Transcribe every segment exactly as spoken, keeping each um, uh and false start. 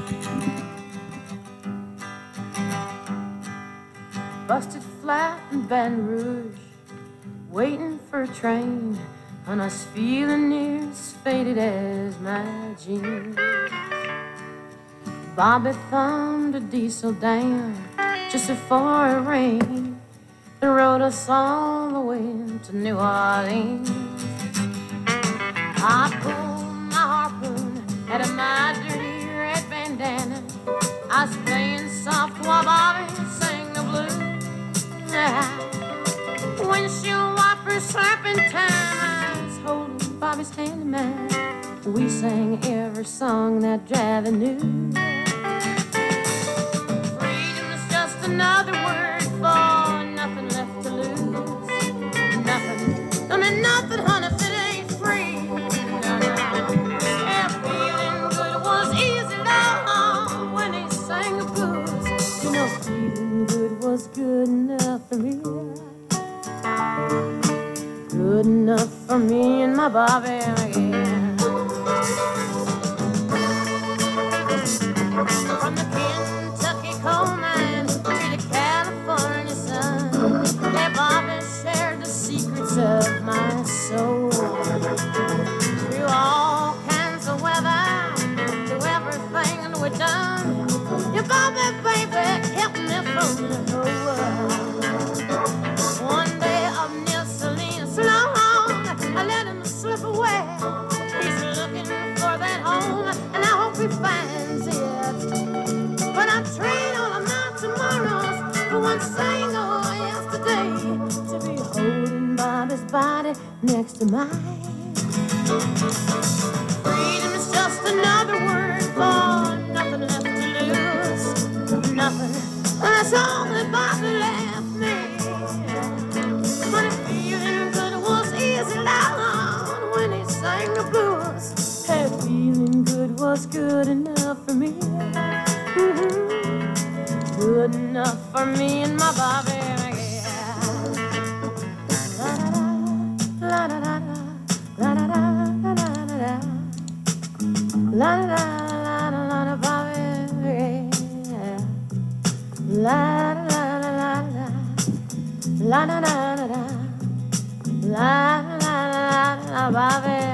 Busted flat in Baton Rouge, waiting for a train, and I was feeling near as faded as my jeans. Bobby thumbed a diesel down just before it rained and rode us all the way to New Orleans. I pulled my harpoon out of my dirty red bandana. I was playing soft while Bobby sang the blues. Windshield wipers slapping time, I was holding Bobby's hand in mine. We sang every song that Javi knew. Freedom is just another word for nothing left to lose. Nothing, I mean nothing, honey, if it ain't free. No, no. Yeah, feeling good was easy, love, when he sang the blues. You know, feeling good was good enough for me. Good enough for me and my Bobby, yeah. From the Kentucky coal mine to the California sun, yeah, Bobby shared the secrets of my soul. Through all kinds of weather, through everything that we've done, yeah, Bobby, baby, kept me from the whole world. One day up near Salinas, long, I let him slip away. He's looking for that home, and I hope he finds it. But I trade all of my tomorrows for one single yesterday, to be holding Bobby's body next to mine. Freedom is just another word for nothing left to lose. Nothing, that's all that Bobby left me. But feeling good was easy loud when he sang the blues. Hey, feeling good was good enough for me. Mm-hmm. Good enough for me and my Bobby, yeah. La da da da, la da da da da da da, la da da da da da, Bobby, yeah. La da da da da, la da da da da, la da da da, Bobby, yeah.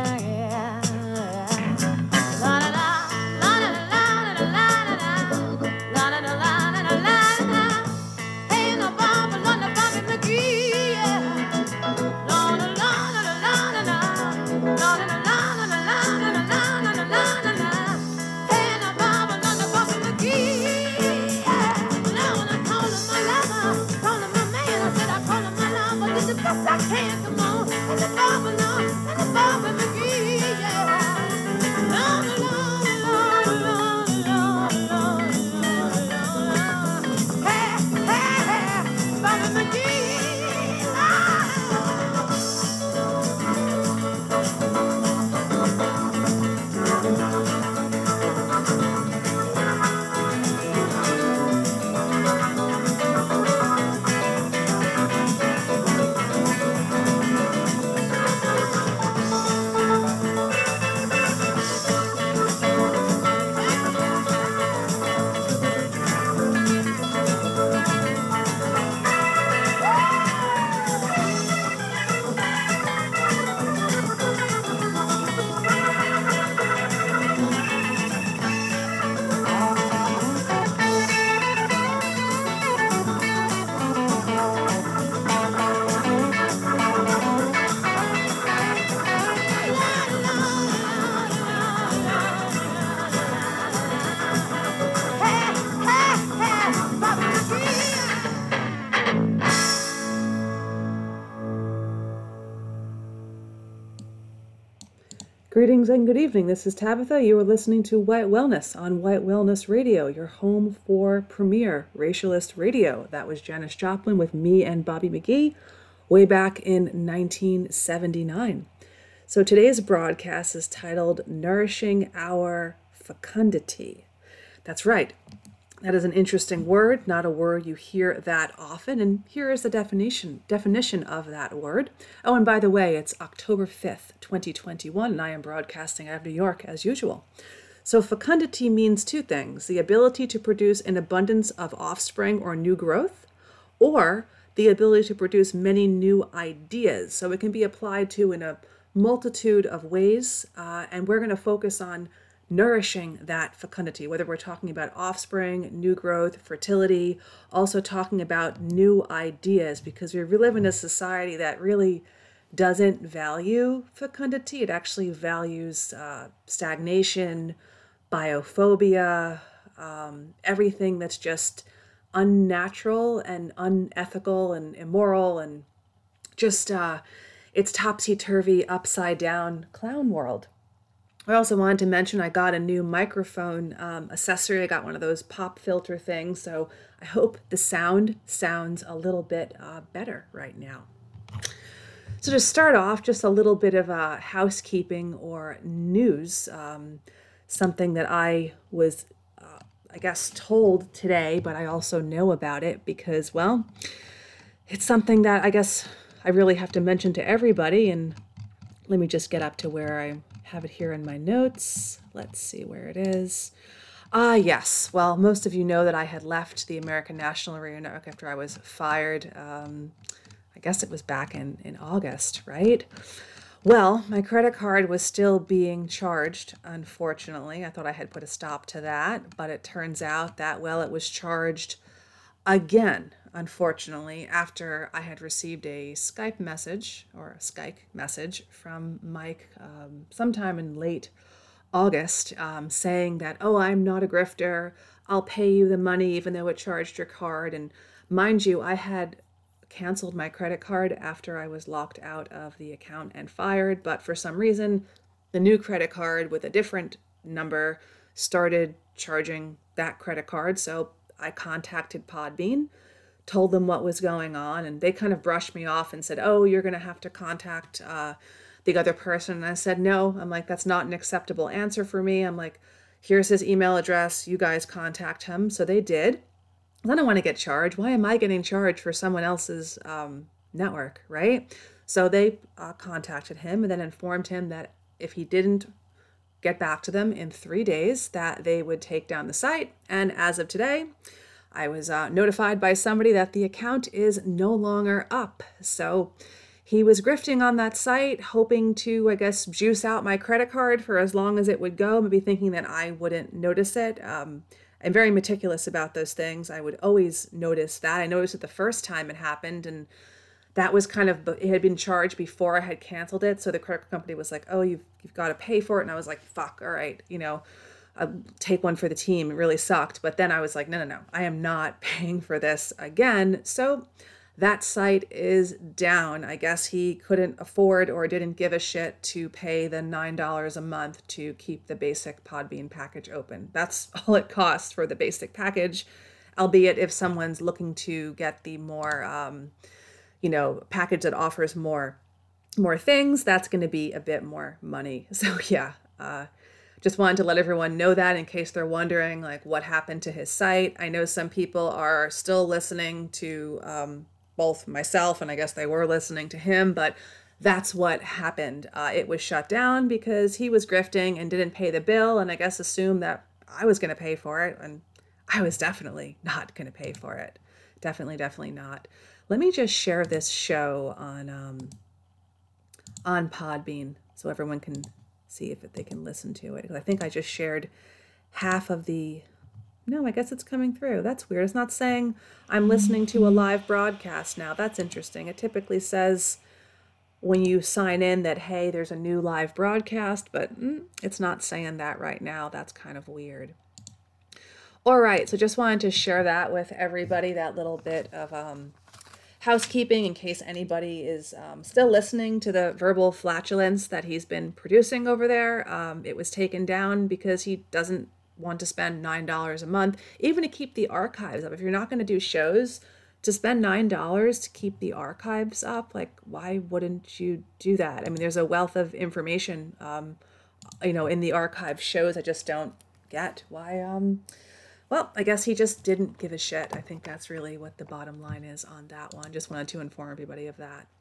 I can't come on, and the Bobby, no, and the Bobby McGee, yeah. Lord, Lord, Lord, Lord, Lord, Lord, Lord, Lord. Hey, hey, hey, Bobby McGee, ah. Greetings and good evening. This is Tabitha. You are listening to White Wellness on White Wellness Radio, your home for premier racialist radio. That was Janis Joplin with me and Bobby McGee way back in nineteen seventy-nine. So today's broadcast is titled Nourishing Our Fecundity. That's right. That is an interesting word, not a word you hear that often. And here is the definition definition of that word. Oh, and by the way, it's October fifth, twenty twenty-one, and I am broadcasting out of New York as usual. So fecundity means two things: the ability to produce an abundance of offspring or new growth, or the ability to produce many new ideas. So it can be applied to in a multitude of ways, uh, and we're going to focus on nourishing that fecundity, whether we're talking about offspring, new growth, fertility, also talking about new ideas, because we live in a society that really doesn't value fecundity. It actually values uh, stagnation, biophobia, um, everything that's just unnatural and unethical and immoral, and just uh, it's topsy-turvy, upside-down clown world. I also wanted to mention I got a new microphone um, accessory. I got one of those pop filter things, so I hope the sound sounds a little bit uh, better right now. So to start off, just a little bit of uh, housekeeping or news, um, something that I was, uh, I guess, told today, but I also know about it because, well, it's something that I guess I really have to mention to everybody. And let me just get up to where I have it here in my notes. Let's see where it is. Ah, yes. Well, most of you know that I had left the American National Radio Network after I was fired. Um, I guess it was back in, in August, right? Well, my credit card was still being charged, unfortunately. I thought I had put a stop to that, but it turns out that, well, it was charged again, unfortunately, after I had received a Skype message or a Skype message from Mike um, sometime in late August um, saying that, oh, I'm not a grifter. I'll pay you the money even though it charged your card. And mind you, I had canceled my credit card after I was locked out of the account and fired, but for some reason, the new credit card with a different number started charging that credit card. So I contacted Podbean, told them what was going on, and they kind of brushed me off and said, oh, you're going to have to contact uh, the other person. And I said, no, I'm like, that's not an acceptable answer for me. I'm like, here's his email address. You guys contact him. So they did. I don't want to get charged. Why am I getting charged for someone else's um, network, right? So they uh, contacted him and then informed him that if he didn't get back to them in three days, that they would take down the site. And as of today, I was uh, notified by somebody that the account is no longer up. So he was grifting on that site, hoping to, I guess, juice out my credit card for as long as it would go, maybe thinking that I wouldn't notice it. Um, I'm very meticulous about those things. I would always notice that. I noticed it the first time it happened, and that was kind of, it had been charged before I had canceled it. So the credit company was like, oh, you've, you've got to pay for it. And I was like, fuck, all right, you know, I'll take one for the team. It really sucked. But then I was like, no, no, no, I am not paying for this again. So that site is down. I guess he couldn't afford or didn't give a shit to pay the nine dollars a month to keep the basic Podbean package open. That's all it costs for the basic package, albeit if someone's looking to get the more, um, you know, package that offers more, more things, that's going to be a bit more money. So yeah, uh, just wanted to let everyone know that in case they're wondering, like, what happened to his site. I know some people are still listening to um, both myself, and I guess they were listening to him, but that's what happened. Uh, it was shut down because he was grifting and didn't pay the bill, and I guess assumed that I was going to pay for it, and I was definitely not going to pay for it. Definitely, definitely not. Let me just share this show on um, on Podbean so everyone can see if they can listen to it. Because I think I just shared half of the... No, I guess it's coming through. That's weird. It's not saying I'm listening to a live broadcast now. That's interesting. It typically says when you sign in that, hey, there's a new live broadcast, but mm, it's not saying that right now. That's kind of weird. All right, so just wanted to share that with everybody, that little bit of um, housekeeping in case anybody is um, still listening to the verbal flatulence that he's been producing over there. Um, it was taken down because he doesn't want to spend nine dollars a month, even to keep the archives up. If you're not going to do shows, to spend nine dollars to keep the archives up, like, why wouldn't you do that? I mean, there's a wealth of information, um, you know, in the archive shows. I just don't get why, um, well, I guess he just didn't give a shit. I think that's really what the bottom line is on that one. Just wanted to inform everybody of that.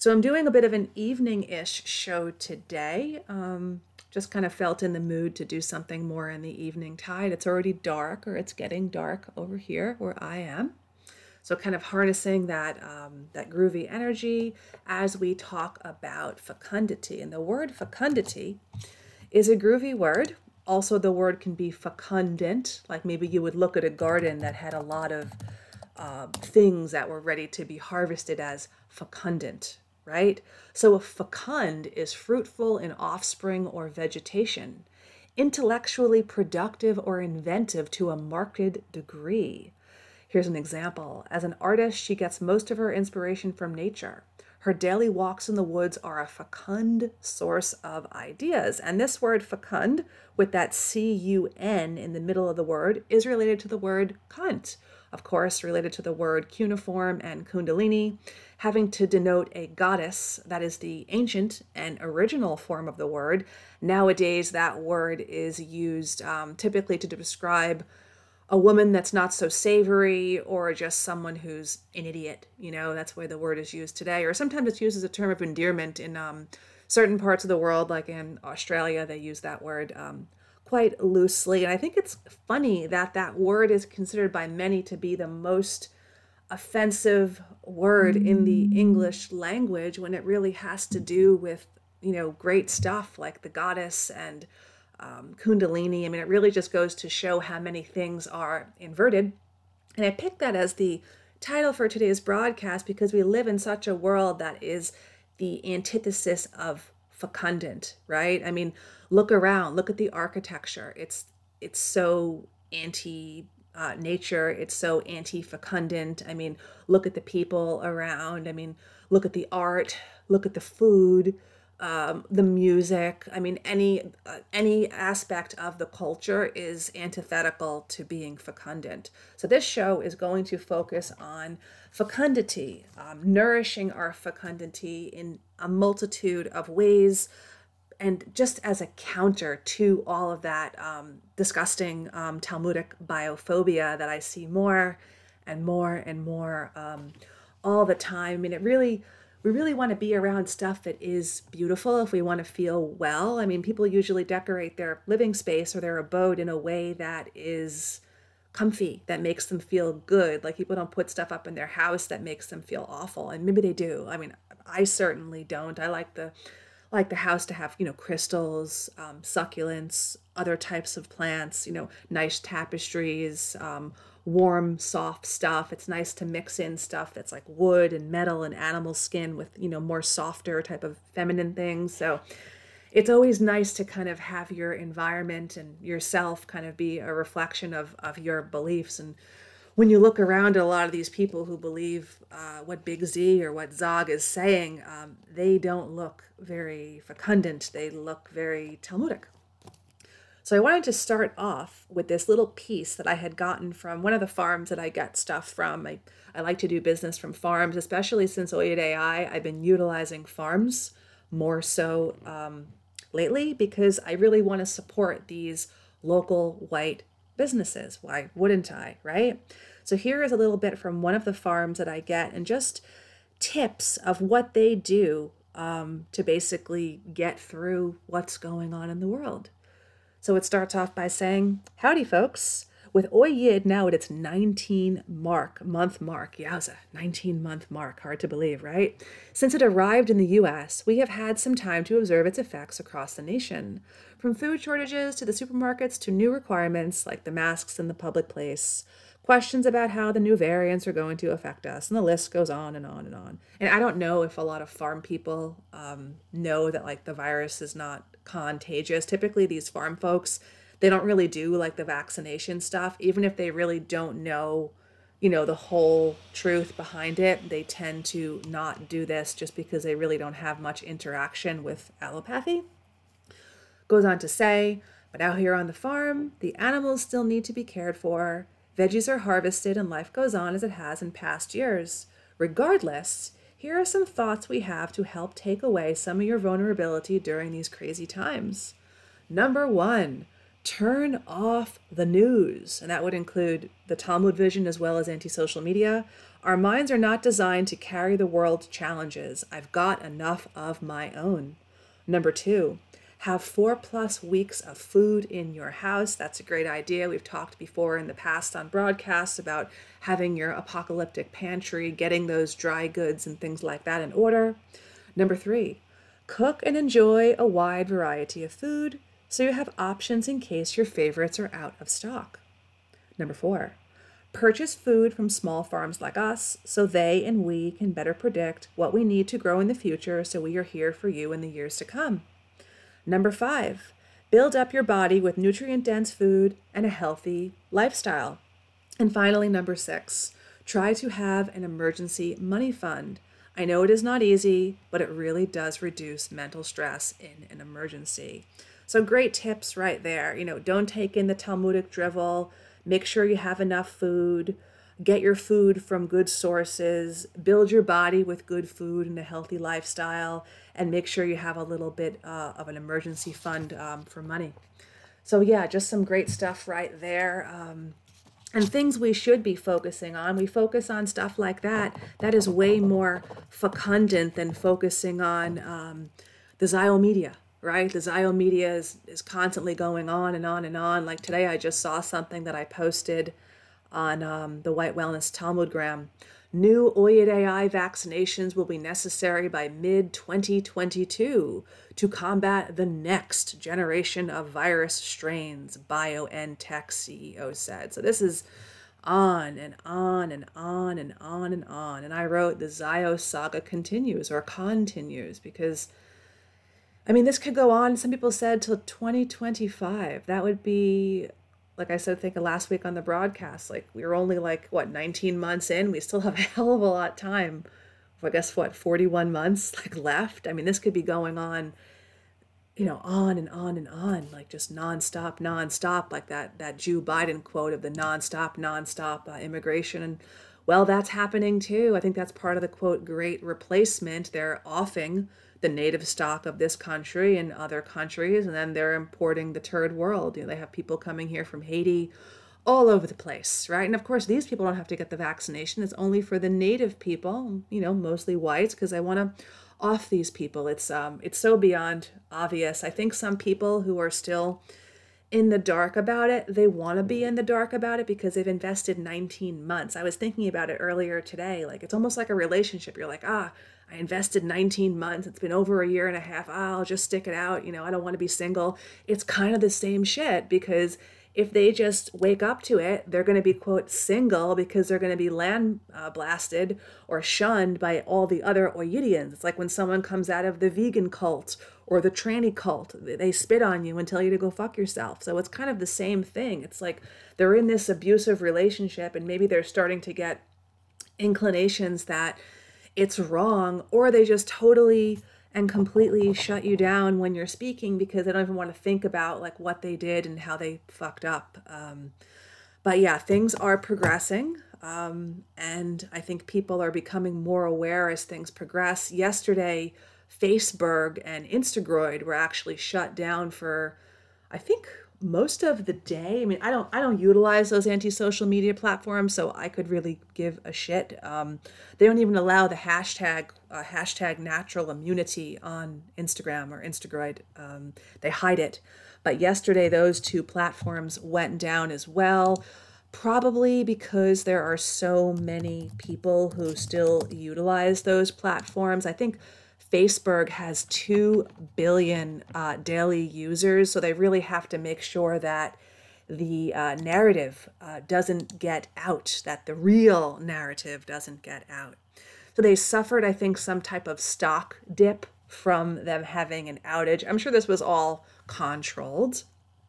So I'm doing a bit of an evening-ish show today. Um, just kind of felt in the mood to do something more in the evening tide. It's already dark, or it's getting dark over here where I am. So kind of harnessing that um, that groovy energy as we talk about fecundity. And the word fecundity is a groovy word. Also, the word can be fecundant, like maybe you would look at a garden that had a lot of uh, things that were ready to be harvested as fecundant, right? So a fecund is fruitful in offspring or vegetation, intellectually productive or inventive to a marked degree. Here's an example. As an artist, she gets most of her inspiration from nature. Her daily walks in the woods are a fecund source of ideas. And this word fecund, with that C U N in the middle of the word, is related to the word cunt. Of course, related to the word cuneiform and kundalini, having to denote a goddess. That is the ancient and original form of the word. Nowadays, that word is used um, typically to describe a woman that's not so savory, or just someone who's an idiot. You know, that's why the word is used today. Or sometimes it's used as a term of endearment in um, certain parts of the world, like in Australia, they use that word um, quite loosely. And I think it's funny that that word is considered by many to be the most offensive word in the English language, when it really has to do with, you know, great stuff like the goddess and Um, kundalini. I mean, it really just goes to show how many things are inverted. And I picked that as the title for today's broadcast because we live in such a world that is the antithesis of fecundant, right? I mean, look around, look at the architecture. It's it's so anti uh, nature. It's so anti-fecundant. I mean, look at the people around. I mean, look at the art, look at the food, Um, the music. I mean, any uh, any aspect of the culture is antithetical to being fecundant. So this show is going to focus on fecundity, um, nourishing our fecundity in a multitude of ways, and just as a counter to all of that um, disgusting um, Talmudic biophobia that I see more and more and more um, all the time. I mean, it really We really want to be around stuff that is beautiful if we want to feel well. I mean, people usually decorate their living space or their abode in a way that is comfy, that makes them feel good. Like, people don't put stuff up in their house that makes them feel awful. And maybe they do. I mean, I certainly don't. I like the like the house to have, you know, crystals, um, succulents, other types of plants, you know, nice tapestries, um, warm, soft stuff. It's nice to mix in stuff that's like wood and metal and animal skin with, you know, more softer type of feminine things. So it's always nice to kind of have your environment and yourself kind of be a reflection of, of your beliefs. And when you look around at a lot of these people who believe uh, what Big Z or what Zog is saying, um, they don't look very fecundant. They look very Talmudic. So I wanted to start off with this little piece that I had gotten from one of the farms that I get stuff from. I, I like to do business from farms, especially since Oyed A I. I've been utilizing farms more so um, lately because I really want to support these local white businesses. Why wouldn't I, right? So here is a little bit from one of the farms that I get, and just tips of what they do um, to basically get through what's going on in the world. So it starts off by saying, howdy folks, with Oyed now at its nineteen mark, month mark, yowza, nineteen month mark, hard to believe, right? Since it arrived in the U S, we have had some time to observe its effects across the nation. From food shortages to the supermarkets to new requirements like the masks in the public place, questions about how the new variants are going to affect us, and the list goes on and on and on. And I don't know if a lot of farm people um, know that like the virus is not contagious. Typically these farm folks, they don't really do like the vaccination stuff, even if they really don't know, you know, the whole truth behind it. They tend to not do this just because they really don't have much interaction with allopathy. Goes on to say, but out here on the farm, the animals still need to be cared for. Veggies are harvested and life goes on as it has in past years. Regardless, here are some thoughts we have to help take away some of your vulnerability during these crazy times. Number one, turn off the news. And that would include the Talmud vision as well as anti-social media. Our minds are not designed to carry the world's challenges. I've got enough of my own. Number two, have four plus weeks of food in your house. That's a great idea. We've talked before in the past on broadcasts about having your apocalyptic pantry, getting those dry goods and things like that in order. Number three, cook and enjoy a wide variety of food so you have options in case your favorites are out of stock. Number four, purchase food from small farms like us so they and we can better predict what we need to grow in the future so we are here for you in the years to come. Number five, build up your body with nutrient-dense food and a healthy lifestyle. And finally, number six, try to have an emergency money fund. I know it is not easy, but it really does reduce mental stress in an emergency. So great tips right there. You know, don't take in the Talmudic drivel. Make sure you have enough food. Get your food from good sources. Build your body with good food and a healthy lifestyle. And make sure you have a little bit uh, of an emergency fund um, for money. So yeah, just some great stuff right there. Um, and things we should be focusing on. We focus on stuff like that. That is way more fecundant than focusing on um, the Zio media, right? The Zio media is, is constantly going on and on and on. Like today, I just saw something that I posted on um, the White Wellness Talmudgram. New Oyed A I vaccinations will be necessary by mid twenty twenty-two to combat the next generation of virus strains, BioNTech C E O said. So this is on and on and on and on and on. And I wrote the Zio saga continues or continues because, I mean, this could go on, some people said, till twenty twenty-five. That would be, like I said, I think last week on the broadcast, like we were only like, what, nineteen months in? We still have a hell of a lot of time. I guess, what, forty-one months like left? I mean, this could be going on, you know, on and on and on, like just nonstop, nonstop, like that, that Joe Biden quote of the nonstop, nonstop uh, immigration. And well, that's happening too. I think that's part of the quote, great replacement. They're offing the native stock of this country and other countries, and then they're importing the third world. You know, they have people coming here from Haiti, all over the place, right? And of course, these people don't have to get the vaccination. It's only for the native people, you know, mostly whites, because they want to off these people. It's um, it's so beyond obvious. I think some people who are still in the dark about it, they want to be in the dark about it because they've invested nineteen months. I was thinking about it earlier today. Like, it's almost like a relationship. You're like, ah, I invested nineteen months. It's been over a year and a half. Ah, I'll just stick it out. You know, I don't want to be single. It's kind of the same shit, because if they just wake up to it, they're going to be, quote, single because they're going to be land uh, blasted or shunned by all the other Oyidians. It's like when someone comes out of the vegan cult or the tranny cult, they spit on you and tell you to go fuck yourself. So it's kind of the same thing. It's like they're in this abusive relationship and maybe they're starting to get inclinations that it's wrong, or they just totally and completely shut you down when you're speaking because they don't even want to think about like what they did and how they fucked up. Um, but yeah, things are progressing. Um, and I think people are becoming more aware as things progress. Yesterday, Facebook and Instagram were actually shut down for, I think, most of the day. I mean, I don't I don't utilize those anti-social media platforms, so I could really give a shit. Um, they don't even allow the hashtag uh, hashtag natural immunity on Instagram or Instagram. Um, they hide it. But yesterday, those two platforms went down as well, probably because there are so many people who still utilize those platforms. I think Facebook has two billion uh, daily users, so they really have to make sure that the uh, narrative uh, doesn't get out, that the real narrative doesn't get out. So they suffered, I think, some type of stock dip from them having an outage. I'm sure this was all controlled,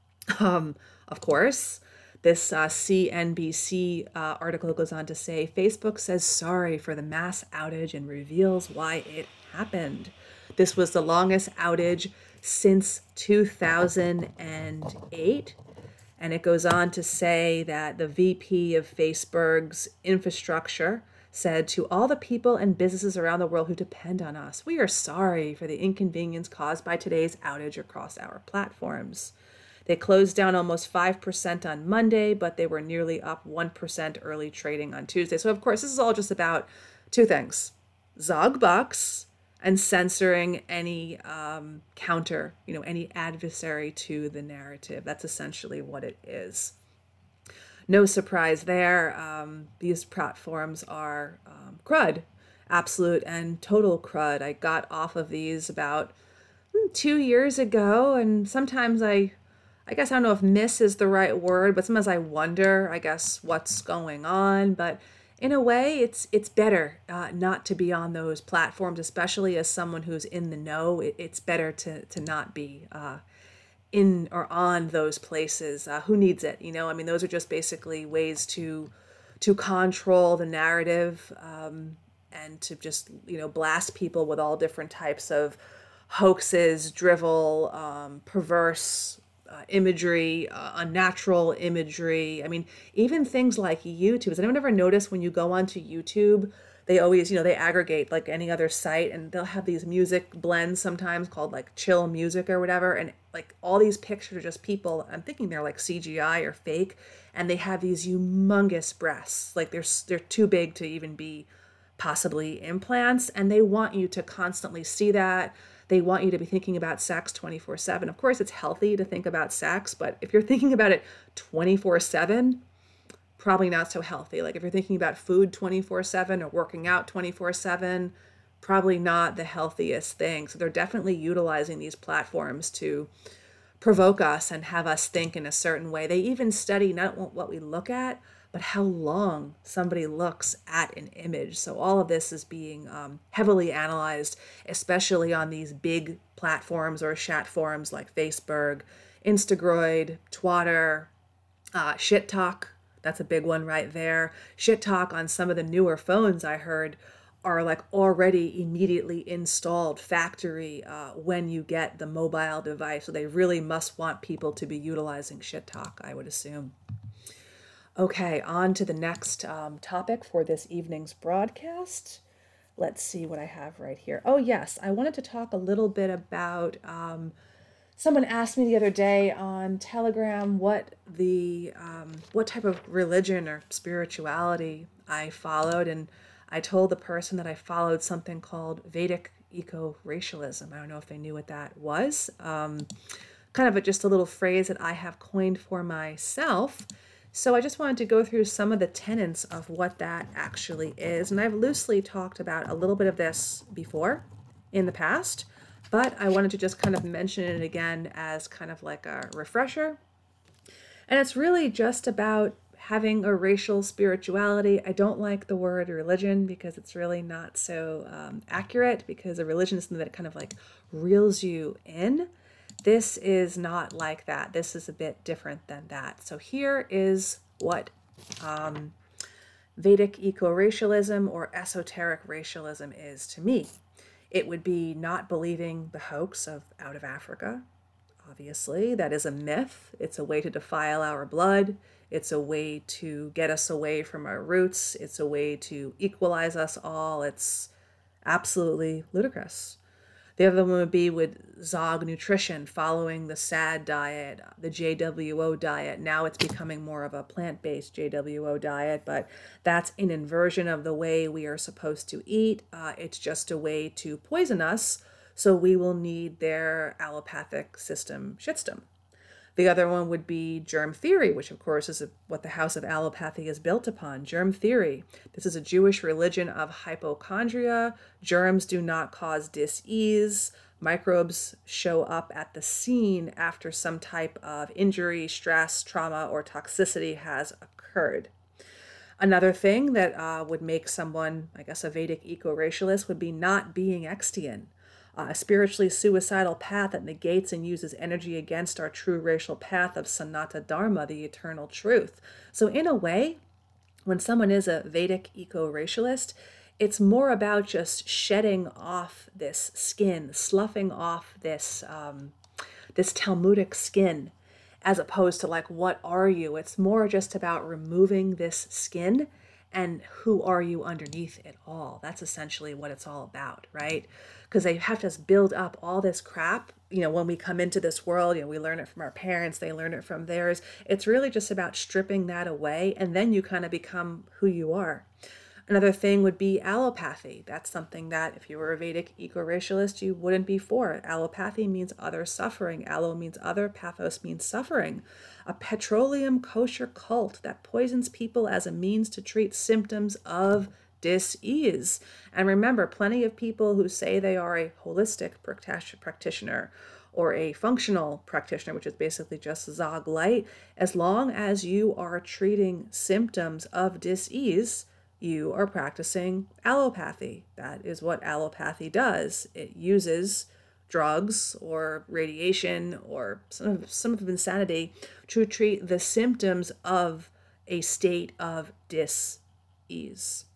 um, of course. This uh, C N B C uh, article goes on to say, Facebook says sorry for the mass outage and reveals why it happened. This was the longest outage since two thousand eight. And it goes on to say that the V P of Facebook's infrastructure said, to all the people and businesses around the world who depend on us, we are sorry for the inconvenience caused by today's outage across our platforms. They closed down almost five percent on Monday, but they were nearly up one percent early trading on Tuesday. So, of course, this is all just about two things: Zog Bucks and censoring any um, counter, you know, any adversary to the narrative. That's essentially what it is. No surprise there. Um, these platforms are um, crud, absolute and total crud. I got off of these about hmm, two years ago, and sometimes I, I guess I don't know if miss is the right word, but sometimes I wonder, I guess, what's going on. But in a way, it's it's better uh, not to be on those platforms, especially as someone who's in the know. It, it's better to to not be uh, in or on those places. Uh, who needs it? You know, I mean, those are just basically ways to to control the narrative um, and to just, you know, blast people with all different types of hoaxes, drivel, um, perverse uh, imagery, uh, unnatural imagery. I mean, even things like YouTube. Has anyone ever noticed when you go onto YouTube, they always, you know, they aggregate like any other site, and they'll have these music blends sometimes called like chill music or whatever. And like all these pictures are just people, I'm thinking they're like C G I or fake. And they have these humongous breasts. Like they're, they're too big to even be possibly implants. And they want you to constantly see that. They want you to be thinking about sex twenty-four seven. Of course, it's healthy to think about sex, but if you're thinking about it twenty-four seven, probably not so healthy. Like if you're thinking about food twenty-four seven or working out twenty-four seven, probably not the healthiest thing. So they're definitely utilizing these platforms to provoke us and have us think in a certain way. They even study not what we look at, but how long somebody looks at an image. So all of this is being um, heavily analyzed, especially on these big platforms or chat forums like Facebook, Instagram, Twitter, uh, Shit Talk. That's a big one right there. Shit Talk on some of the newer phones, I heard, are like already immediately installed factory uh, when you get the mobile device. So they really must want people to be utilizing Shit Talk, I would assume. Okay, on to the next um, topic for this evening's broadcast. Let's see what I have right here. Oh yes, I wanted to talk a little bit about, um, someone asked me the other day on Telegram what the, um, what type of religion or spirituality I followed, and I told the person that I followed something called Vedic eco-racialism. I don't know if they knew what that was. Um, kind of a, just a little phrase that I have coined for myself. So I just wanted to go through some of the tenets of what that actually is. And I've loosely talked about a little bit of this before in the past, but I wanted to just kind of mention it again as kind of like a refresher. And it's really just about having a racial spirituality. I don't like the word religion because it's really not so um, accurate, because a religion is something that kind of like reels you in. This is not like that. This is a bit different than that. So here is what um, Vedic eco-racialism or esoteric racialism is to me. It would be not believing the hoax of out of Africa. Obviously, that is a myth. It's a way to defile our blood. It's a way to get us away from our roots. It's a way to equalize us all. It's absolutely ludicrous. The other one would be with Zog Nutrition, following the S A D diet, the J W O diet. Now it's becoming more of a plant-based J W O diet, but that's an inversion of the way we are supposed to eat. Uh, it's just a way to poison us, so we will need their allopathic system shitstorm. The other one would be germ theory, which of course is what the House of Allopathy is built upon. Germ theory. This is a Jewish religion of hypochondria. Germs do not cause dis-ease. Microbes show up at the scene after some type of injury, stress, trauma, or toxicity has occurred. Another thing that uh, would make someone, I guess, a Vedic eco-racialist would be not being Extian. Uh, a spiritually suicidal path that negates and uses energy against our true racial path of Sanatana Dharma, the eternal truth. So in a way, when someone is a Vedic eco-racialist, it's more about just shedding off this skin, sloughing off this, um, this Talmudic skin, as opposed to like, what are you? It's more just about removing this skin and who are you underneath it all? That's essentially what it's all about, right? Because they have to build up all this crap. You know, when we come into this world, you know, we learn it from our parents, they learn it from theirs. It's really just about stripping that away, and then you kind of become who you are. Another thing would be allopathy. That's something that if you were a Vedic eco-racialist, you wouldn't be for. Allopathy means other suffering. Allo means other, pathos means suffering. A petroleum kosher cult that poisons people as a means to treat symptoms of dis-ease. And remember, plenty of people who say they are a holistic practitioner or a functional practitioner, which is basically just Zog light, as long as you are treating symptoms of dis-ease, you are practicing allopathy. That is what allopathy does. It uses drugs or radiation or some of, some of insanity to treat the symptoms of a state of dis-ease.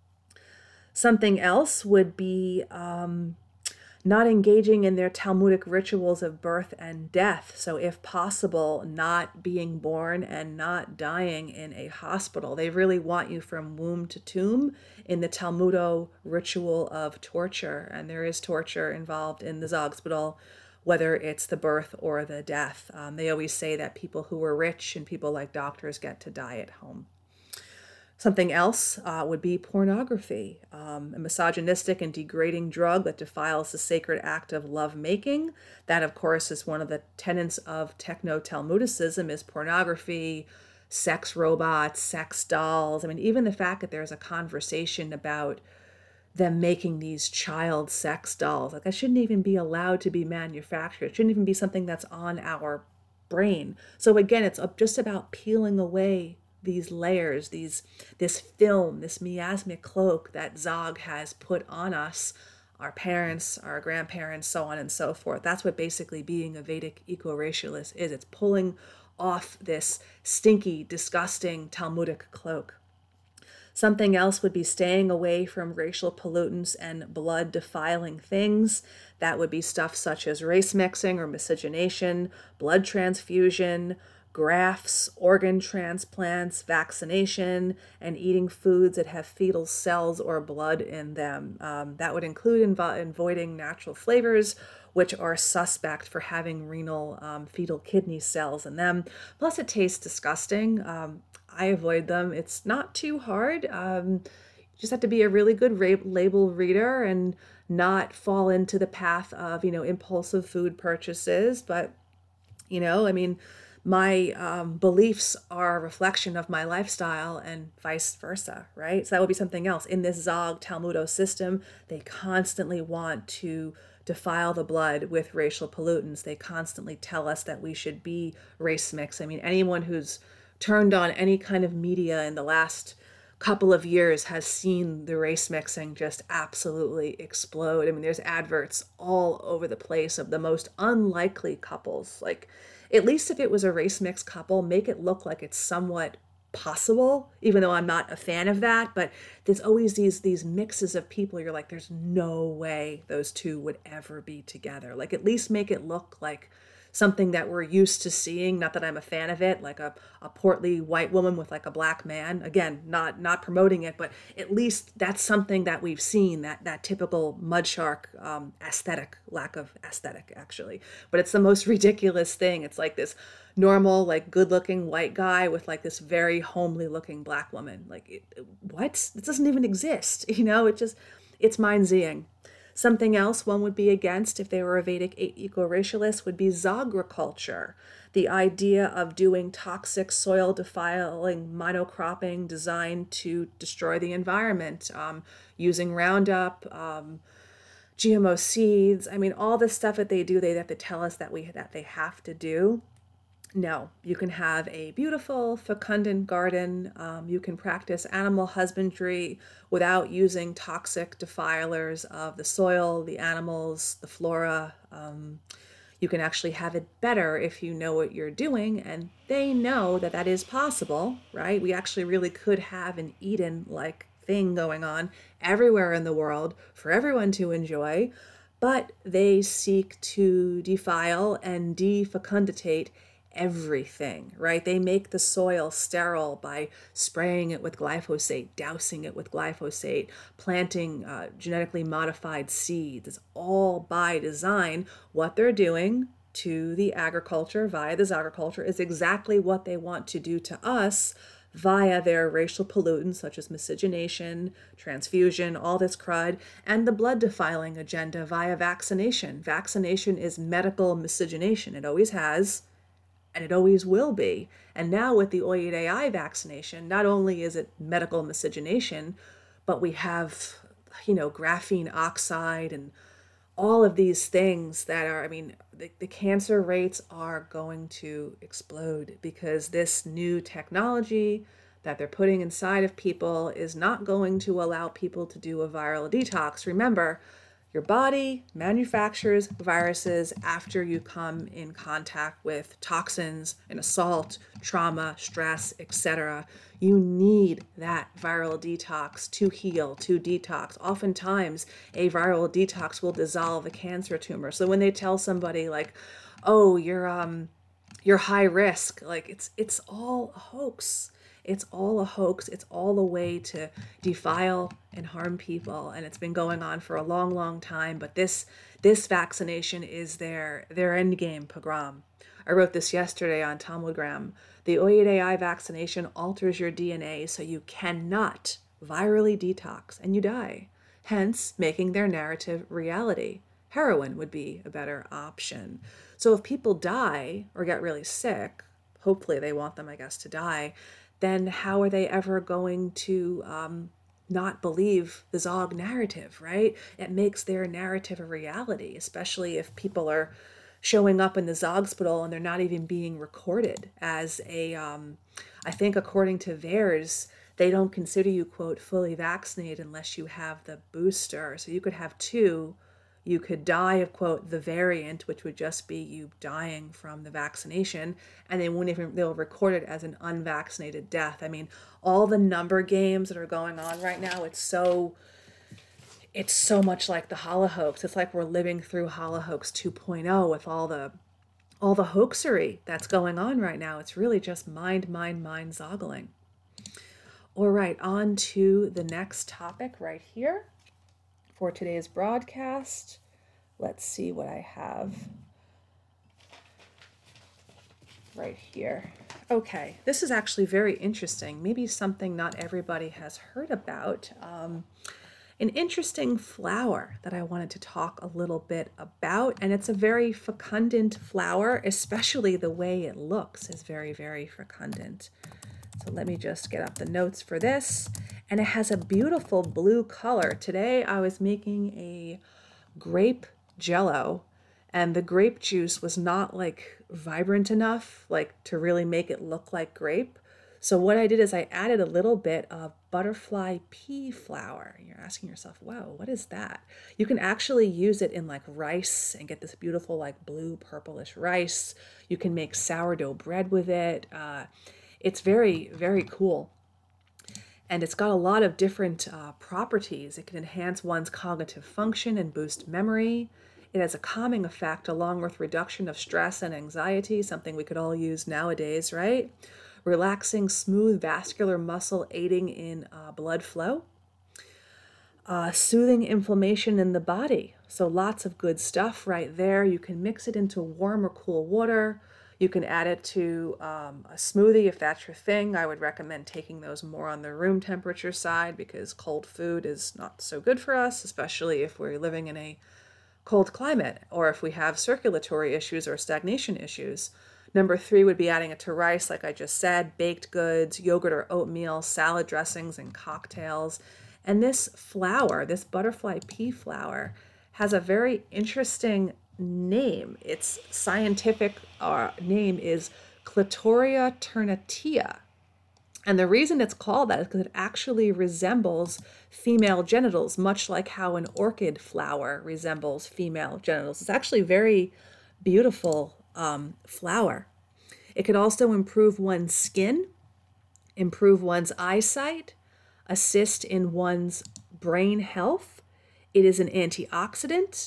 Something else would be um, not engaging in their Talmudic rituals of birth and death. So if possible, not being born and not dying in a hospital. They really want you from womb to tomb in the Talmudo ritual of torture. And there is torture involved in the Zogspittal, whether it's the birth or the death. Um, they always say that people who are rich and people like doctors get to die at home. Something else uh, would be pornography, um, a misogynistic and degrading drug that defiles the sacred act of lovemaking. That, of course, is one of the tenets of techno-Talmudicism, is pornography, sex robots, sex dolls. I mean, even the fact that there's a conversation about them making these child sex dolls, like that shouldn't even be allowed to be manufactured. It shouldn't even be something that's on our brain. So again, it's just about peeling away these layers, these this film, this miasmic cloak that Zog has put on us, our parents, our grandparents, so on and so forth. That's what basically being a Vedic eco-racialist is. It's pulling off this stinky, disgusting Talmudic cloak. Something else would be staying away from racial pollutants and blood defiling things. That would be stuff such as race mixing or miscegenation, blood transfusion, grafts, organ transplants, vaccination, and eating foods that have fetal cells or blood in them. Um, that would include invo- avoiding natural flavors, which are suspect for having renal um, fetal kidney cells in them. Plus, it tastes disgusting. Um, I avoid them. It's not too hard. Um, you just have to be a really good ra- label reader and not fall into the path of, you know, impulsive food purchases. But, you know, I mean, my um, beliefs are a reflection of my lifestyle and vice versa, right? So that would be something else. In this Zog Talmudo system, they constantly want to defile the blood with racial pollutants. They constantly tell us that we should be race mix. I mean, anyone who's turned on any kind of media in the last couple of years has seen the race mixing just absolutely explode. I mean, there's adverts all over the place of the most unlikely couples. Like, at least if it was a race mix couple, make it look like it's somewhat possible, even though I'm not a fan of that. But there's always these these mixes of people. You're like, there's no way those two would ever be together. Like, at least make it look like something that we're used to seeing. Not that I'm a fan of it, like a, a portly white woman with like a black man. Again, not not promoting it, but at least that's something that we've seen, that that typical mud shark um, aesthetic, lack of aesthetic actually. But it's the most ridiculous thing. It's like this normal, like good looking white guy with like this very homely looking black woman. Like, it, what? It doesn't even exist. You know, it just, it's mind-seeing. Something else one would be against if they were a Vedic eco-racialist would be zogriculture, the idea of doing toxic soil defiling monocropping designed to destroy the environment, um, using Roundup, um, G M O seeds. I mean, all the stuff that they do, they have to tell us that we that they have to do. No, you can have a beautiful fecundant garden. Um, you can practice animal husbandry without using toxic defilers of the soil, the animals, the flora. Um, you can actually have it better if you know what you're doing, and they know that that is possible, right? We actually really could have an Eden-like thing going on everywhere in the world for everyone to enjoy, but they seek to defile and defecunditate everything, right? They make the soil sterile by spraying it with glyphosate, dousing it with glyphosate, planting uh, genetically modified seeds. It's all by design. What they're doing to the agriculture via this agriculture is exactly what they want to do to us via their racial pollutants such as miscegenation, transfusion, all this crud, and the blood defiling agenda via vaccination. Vaccination is medical miscegenation. It always has, and it always will be. And now with the O eight A I vaccination, not only is it medical miscegenation, but we have, you know, graphene oxide and all of these things that are, I mean, the, the cancer rates are going to explode because this new technology that they're putting inside of people is not going to allow people to do a viral detox. Remember, your body manufactures viruses after you come in contact with toxins, an assault, trauma, stress, et cetera. You need that viral detox to heal, to detox. Oftentimes, a viral detox will dissolve a cancer tumor. So when they tell somebody like, "Oh, you're um, you're high risk," like it's it's all a hoax. It's all a hoax. It's all a way to defile and harm people, and it's been going on for a long, long time. But this this vaccination is their their end game pogrom. I wrote this yesterday on Talmudgram. The O eight A I vaccination alters your D N A so you cannot virally detox and you die, hence making their narrative reality. Heroin would be a better option. So if people die or get really sick, hopefully they want them, I guess, to die, then how are they ever going to um, not believe the Zog narrative, right? It makes their narrative a reality, especially if people are showing up in the Zogspital and they're not even being recorded as a, um, I think according to theirs, they don't consider you, quote, fully vaccinated unless you have the booster. So you could have two. You could die of, quote, the variant, which would just be you dying from the vaccination, and they won't even, they'll record it as an unvaccinated death. I mean, all the number games that are going on right now, it's so, it's so much like the holohoax. It's like we're living through holohoax two point oh with all the, all the hoaxery that's going on right now. It's really just mind, mind, mind zoggling. All right, on to the next topic right here. For today's broadcast, let's see what I have right here. Okay, this is actually very interesting. Maybe something not everybody has heard about. Um, an interesting flower that I wanted to talk a little bit about, and it's a very fecundant flower, especially the way it looks is very, very fecundant. So let me just get up the notes for this. And it has a beautiful blue color. Today I was making a grape jello, and the grape juice was not like vibrant enough like to really make it look like grape. So what I did is I added a little bit of butterfly pea flour. You're asking yourself, wow, what is that? You can actually use it in like rice and get this beautiful like blue purplish rice. You can make sourdough bread with it. Uh, It's very, very cool. And it's got a lot of different uh, properties. It can enhance one's cognitive function and boost memory. It has a calming effect along with reduction of stress and anxiety, something we could all use nowadays, right? Relaxing, smooth vascular muscle, aiding in uh, blood flow. Uh, soothing inflammation in the body. So lots of good stuff right there. You can mix it into warm or cool water. You can add it to um, a smoothie if that's your thing. I would recommend taking those more on the room temperature side because cold food is not so good for us, especially if we're living in a cold climate or if we have circulatory issues or stagnation issues. Number three would be adding it to rice, like I just said, baked goods, yogurt or oatmeal, salad dressings, and cocktails. And this flower, this butterfly pea flower, has a very interesting name. Its scientific uh, name is Clitoria ternatia. And the reason it's called that is because it actually resembles female genitals, much like how an orchid flower resembles female genitals. It's actually a very beautiful um, flower. It could also improve one's skin, improve one's eyesight, assist in one's brain health. It is an antioxidant.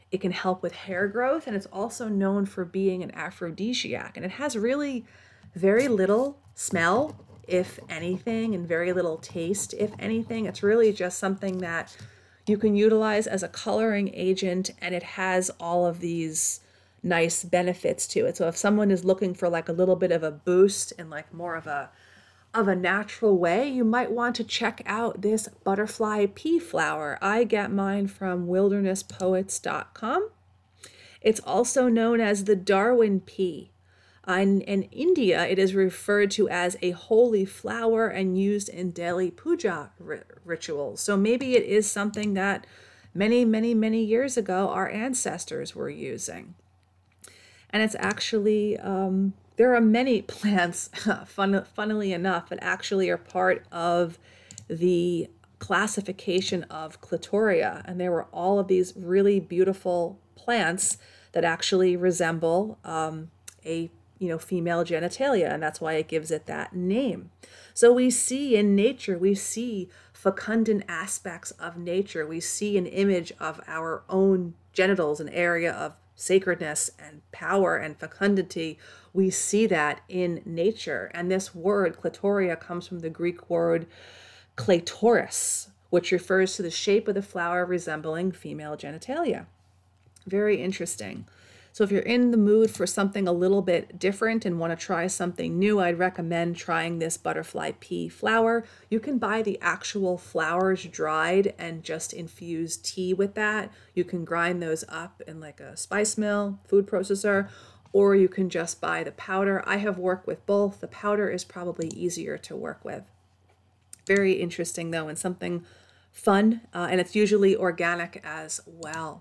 It can help with hair growth, and it's also known for being an aphrodisiac. And it has really very little smell, if anything, and very little taste, if anything. It's really just something that you can utilize as a coloring agent, and it has all of these nice benefits to it. So if someone is looking for like a little bit of a boost and like more of a of a natural way, you might want to check out this butterfly pea flower. I get mine from wilderness poets dot com. It's also known as the Darwin pea. In, in India, it is referred to as a holy flower and used in daily puja ri- rituals. So maybe it is something that many, many, many years ago our ancestors were using. And it's actually, um, there are many plants, fun, funnily enough, that actually are part of the classification of Clitoria. And there were all of these really beautiful plants that actually resemble um, a you know, female genitalia, and that's why it gives it that name. So we see in nature, we see fecundant aspects of nature. We see an image of our own genitals, an area of sacredness and power and fecundity. We see that in nature. And this word, clitoria, comes from the Greek word clitoris, which refers to the shape of the flower resembling female genitalia. Very interesting. So if you're in the mood for something a little bit different and want to try something new, I'd recommend trying this butterfly pea flower. You can buy the actual flowers dried and just infuse tea with that. You can grind those up in like a spice mill, food processor, or you can just buy the powder. I have worked with both. The powder is probably easier to work with. Very interesting though, and something fun, uh, and it's usually organic as well.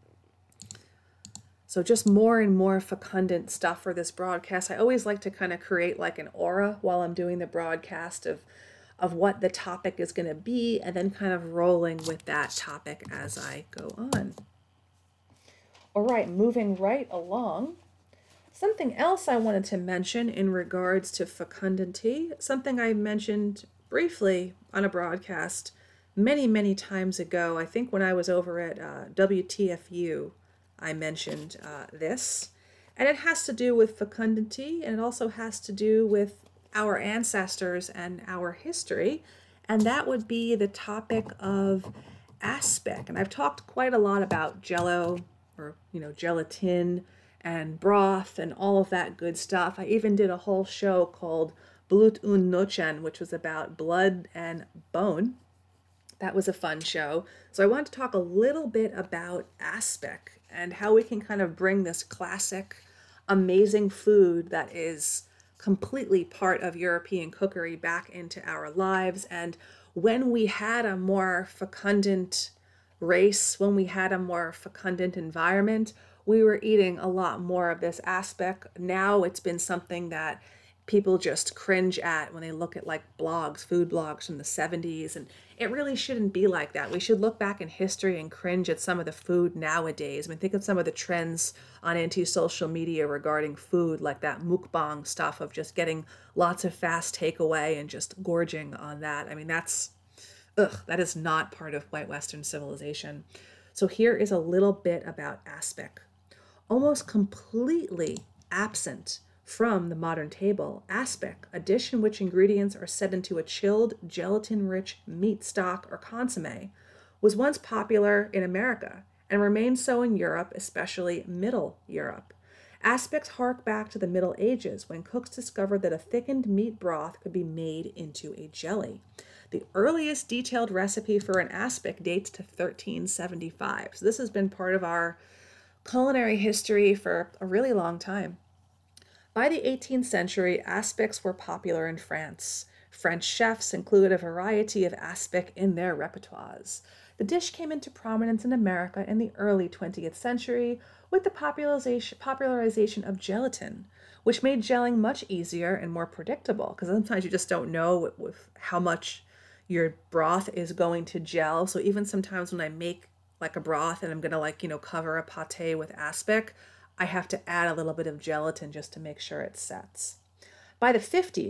So just more and more fecundant stuff for this broadcast. I always like to kind of create like an aura while I'm doing the broadcast of, of what the topic is going to be, and then kind of rolling with that topic as I go on. All right, moving right along. Something else I wanted to mention in regards to fecundity, something I mentioned briefly on a broadcast many, many times ago. I think when I was over at uh, W T F U, I mentioned uh, this, and it has to do with fecundity, and it also has to do with our ancestors and our history, and that would be the topic of aspic. And I've talked quite a lot about jello, or you know, gelatin and broth and all of that good stuff. I even did a whole show called Blut und Knochen, which was about blood and bone. That was a fun show. So I want to talk a little bit about aspic and how we can kind of bring this classic, amazing food that is completely part of European cookery back into our lives. And when we had a more fecundant race, when we had a more fecundant environment, we were eating a lot more of this aspic. Now it's been something that people just cringe at when they look at like blogs, food blogs from the seventies, and it really shouldn't be like that. We should look back in history and cringe at some of the food nowadays. I mean, think of some of the trends on anti-social media regarding food, like that mukbang stuff of just getting lots of fast takeaway and just gorging on that. I mean, that's, ugh, that is not part of white Western civilization. So here is a little bit about aspic. Almost completely absent from the modern table, aspic, a dish in which ingredients are set into a chilled, gelatin-rich meat stock or consomme, was once popular in America and remained so in Europe, especially Middle Europe. Aspics hark back to the Middle Ages when cooks discovered that a thickened meat broth could be made into a jelly. The earliest detailed recipe for an aspic dates to thirteen seventy-five. So this has been part of our culinary history for a really long time. By the eighteenth century, aspics were popular in France. French chefs included a variety of aspic in their repertoires. The dish came into prominence in America in the early twentieth century with the popularization, popularization of gelatin, which made gelling much easier and more predictable, because sometimes you just don't know with, with how much your broth is going to gel. So even sometimes when I make like a broth and I'm going to like, you know, cover a pate with aspic, I have to add a little bit of gelatin just to make sure it sets. By the fifties,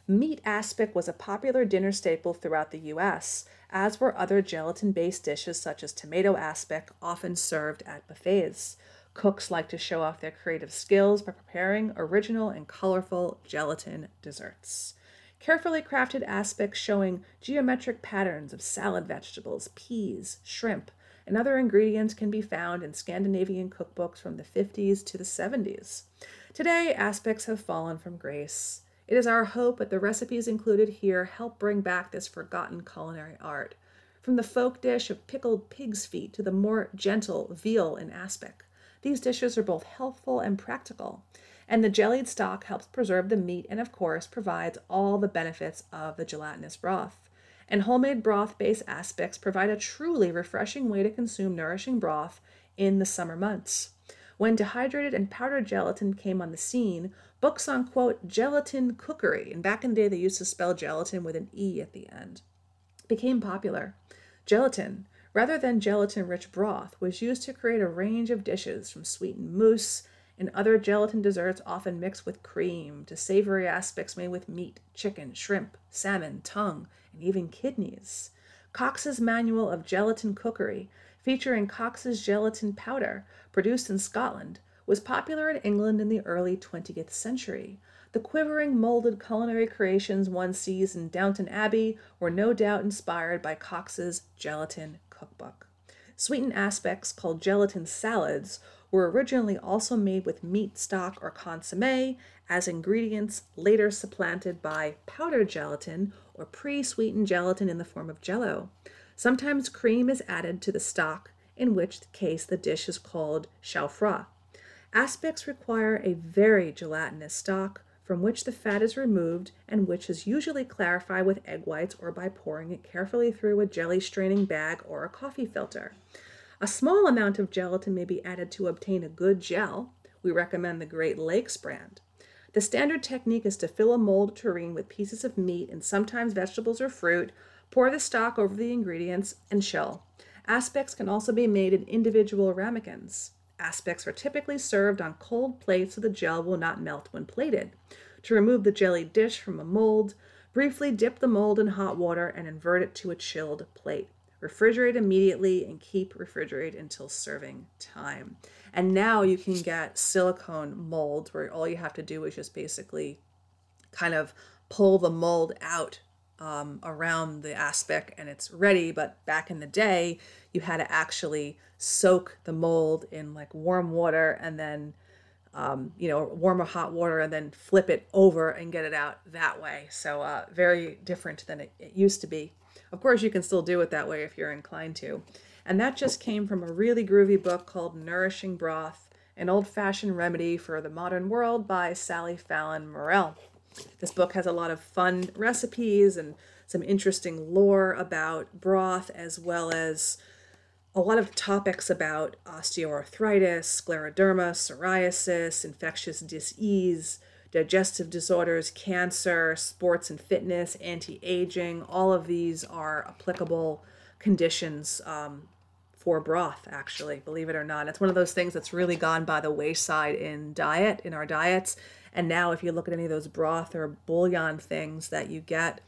Meat aspic was a popular dinner staple throughout the U S, as were other gelatin-based dishes such as tomato aspic, often served at buffets. Cooks like to show off their creative skills by preparing original and colorful gelatin desserts. Carefully crafted aspics showing geometric patterns of salad vegetables, peas, shrimp, and other ingredients can be found in Scandinavian cookbooks from the fifties to the seventies. Today, aspics have fallen from grace. It is our hope that the recipes included here help bring back this forgotten culinary art. From the folk dish of pickled pig's feet to the more gentle veal in aspic, these dishes are both healthful and practical, and the jellied stock helps preserve the meat and, of course, provides all the benefits of the gelatinous broth. And homemade broth-based aspics provide a truly refreshing way to consume nourishing broth in the summer months. When dehydrated and powdered gelatin came on the scene, books on, quote, gelatin cookery, and back in the day they used to spell gelatin with an E at the end, became popular. Gelatin, rather than gelatin-rich broth, was used to create a range of dishes from sweetened mousse and other gelatin desserts often mixed with cream to savory aspics made with meat, chicken, shrimp, salmon, tongue, and even kidneys. Cox's Manual of Gelatin Cookery, featuring Cox's gelatin powder, produced in Scotland, was popular in England in the early twentieth century. The quivering, molded culinary creations one sees in Downton Abbey were no doubt inspired by Cox's gelatin cookbook. Sweetened aspics, called gelatin salads, were originally also made with meat stock or consommé as ingredients later supplanted by powdered gelatin or pre-sweetened gelatin in the form of jello. Sometimes cream is added to the stock, in which case the dish is called chaufroid. Aspics require a very gelatinous stock from which the fat is removed and which is usually clarified with egg whites or by pouring it carefully through a jelly straining bag or a coffee filter. A small amount of gelatin may be added to obtain a good gel. We recommend the Great Lakes brand. The standard technique is to fill a mold tureen with pieces of meat and sometimes vegetables or fruit, pour the stock over the ingredients, and chill. Aspics can also be made in individual ramekins. Aspics are typically served on cold plates so the gel will not melt when plated. To remove the jellied dish from a mold, briefly dip the mold in hot water and invert it to a chilled plate. Refrigerate immediately and keep refrigerated until serving time. And now you can get silicone molds where all you have to do is just basically kind of pull the mold out um, around the aspic and it's ready. But back in the day, you had to actually soak the mold in like warm water and then, um, you know, warm or hot water and then flip it over and get it out that way. So uh, very different than it, it used to be. Of course, you can still do it that way if you're inclined to. And that just came from a really groovy book called Nourishing Broth, an old-fashioned remedy for the modern world by Sally Fallon Morell. This book has a lot of fun recipes and some interesting lore about broth, as well as a lot of topics about osteoarthritis, scleroderma, psoriasis, infectious disease, digestive disorders, cancer, sports and fitness, anti-aging. All of these are applicable conditions um, for broth, actually, believe it or not. It's one of those things that's really gone by the wayside in diet, in our diets. And now if you look at any of those broth or bouillon things that you get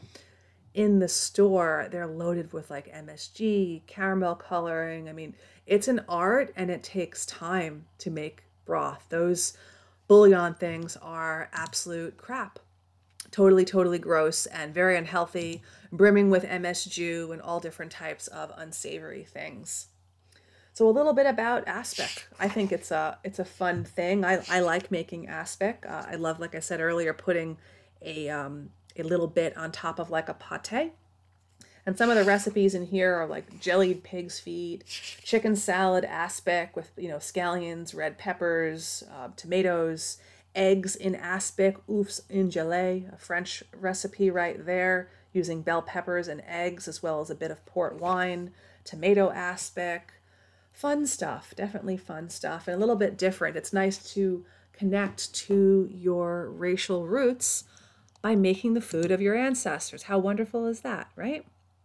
in the store, they're loaded with like M S G, caramel coloring. I mean, it's an art and it takes time to make broth. Those bouillon things are absolute crap. Totally, totally gross and very unhealthy, brimming with M S G and all different types of unsavory things. So a little bit about aspic. I think it's a it's a fun thing. I, I like making aspic. Uh, I love, like I said earlier, putting a um, a little bit on top of like a pate. And some of the recipes in here are like jellied pig's feet, chicken salad aspic with, you know, scallions, red peppers, uh, tomatoes, eggs in aspic, oufs in gelée, a French recipe right there, using bell peppers and eggs, as well as a bit of port wine, tomato aspic. Fun stuff, definitely fun stuff, and a little bit different. It's nice to connect to your racial roots by making the food of your ancestors. How wonderful is that, right?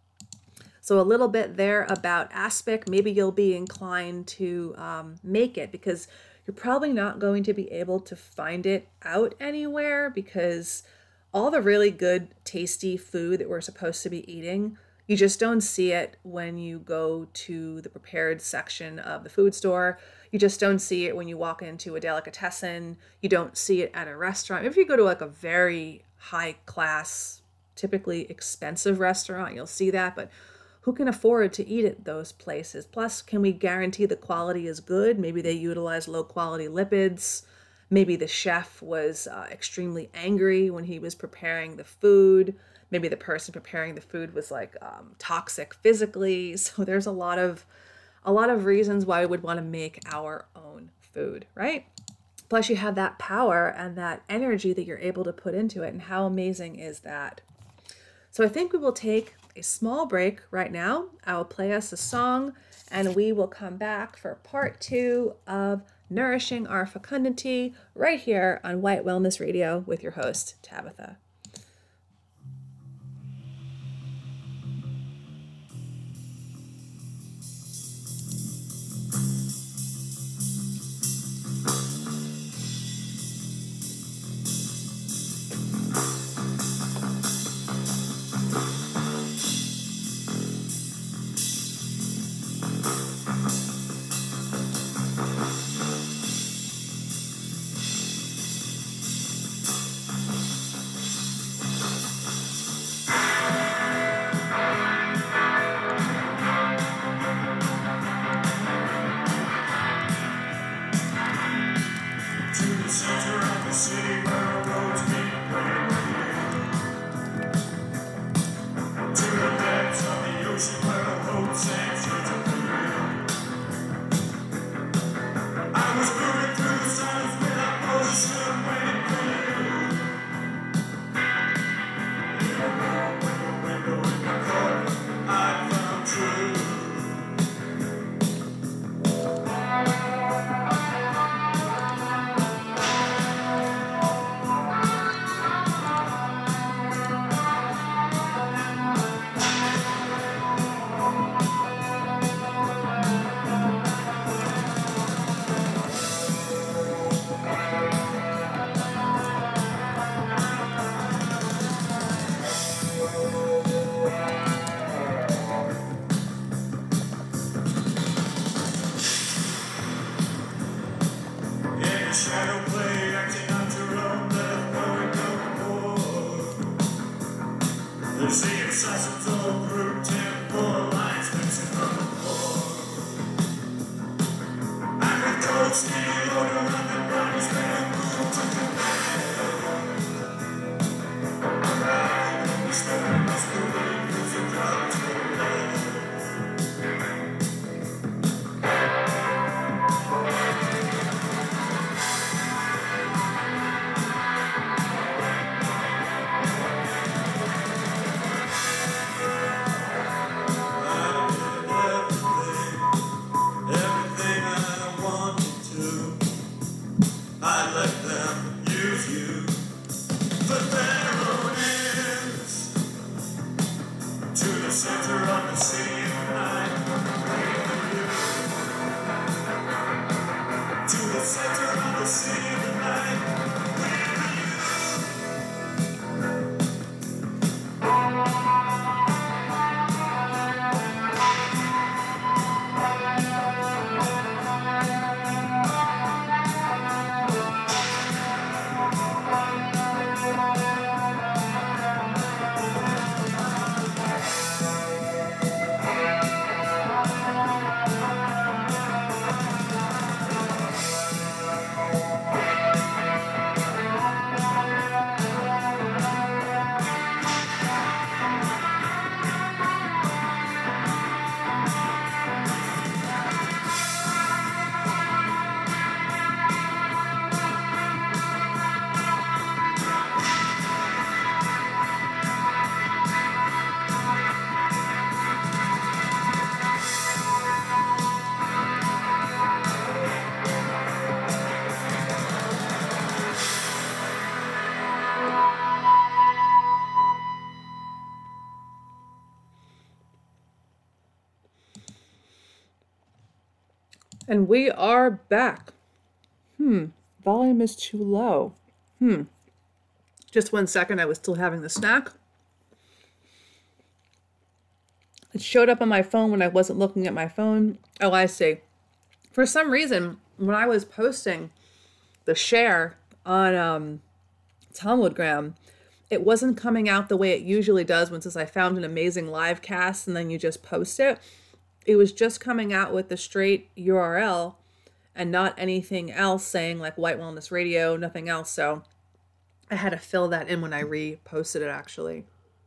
So a little bit there about aspic. Maybe you'll be inclined to um, make it because you're probably not going to be able to find it out anywhere because all the really good, tasty food that we're supposed to be eating, you just don't see it when you go to the prepared section of the food store. You just don't see it when you walk into a delicatessen. You don't see it at a restaurant. If you go to like a very high class, typically expensive restaurant, you'll see that, but who can afford to eat at those places? Plus, can we guarantee the quality is good? Maybe they utilize low quality lipids. Maybe the chef was uh, extremely angry when he was preparing the food. Maybe the person preparing the food was like um, toxic physically. So there's a lot of a lot of reasons why we would want to make our own food, right? Plus you have that power and that energy that you're able to put into it. And how amazing is that? So I think we will take a small break right now. I will play us a song and we will come back for part two of Nourishing Our Fecundity right here on White Wellness Radio with your host, Tabitha. And we are back. Hmm, volume is too low. Hmm. Just one second, I was still having the snack. It showed up on my phone when I wasn't looking at my phone. Oh, I see. For some reason, when I was posting the share on um, Talmudgram, it wasn't coming out the way it usually does when since I found an amazing live cast and then you just post it. It was just coming out with the straight U R L and not anything else saying like White Wellness Radio, nothing else. So I had to fill that in when I reposted it actually.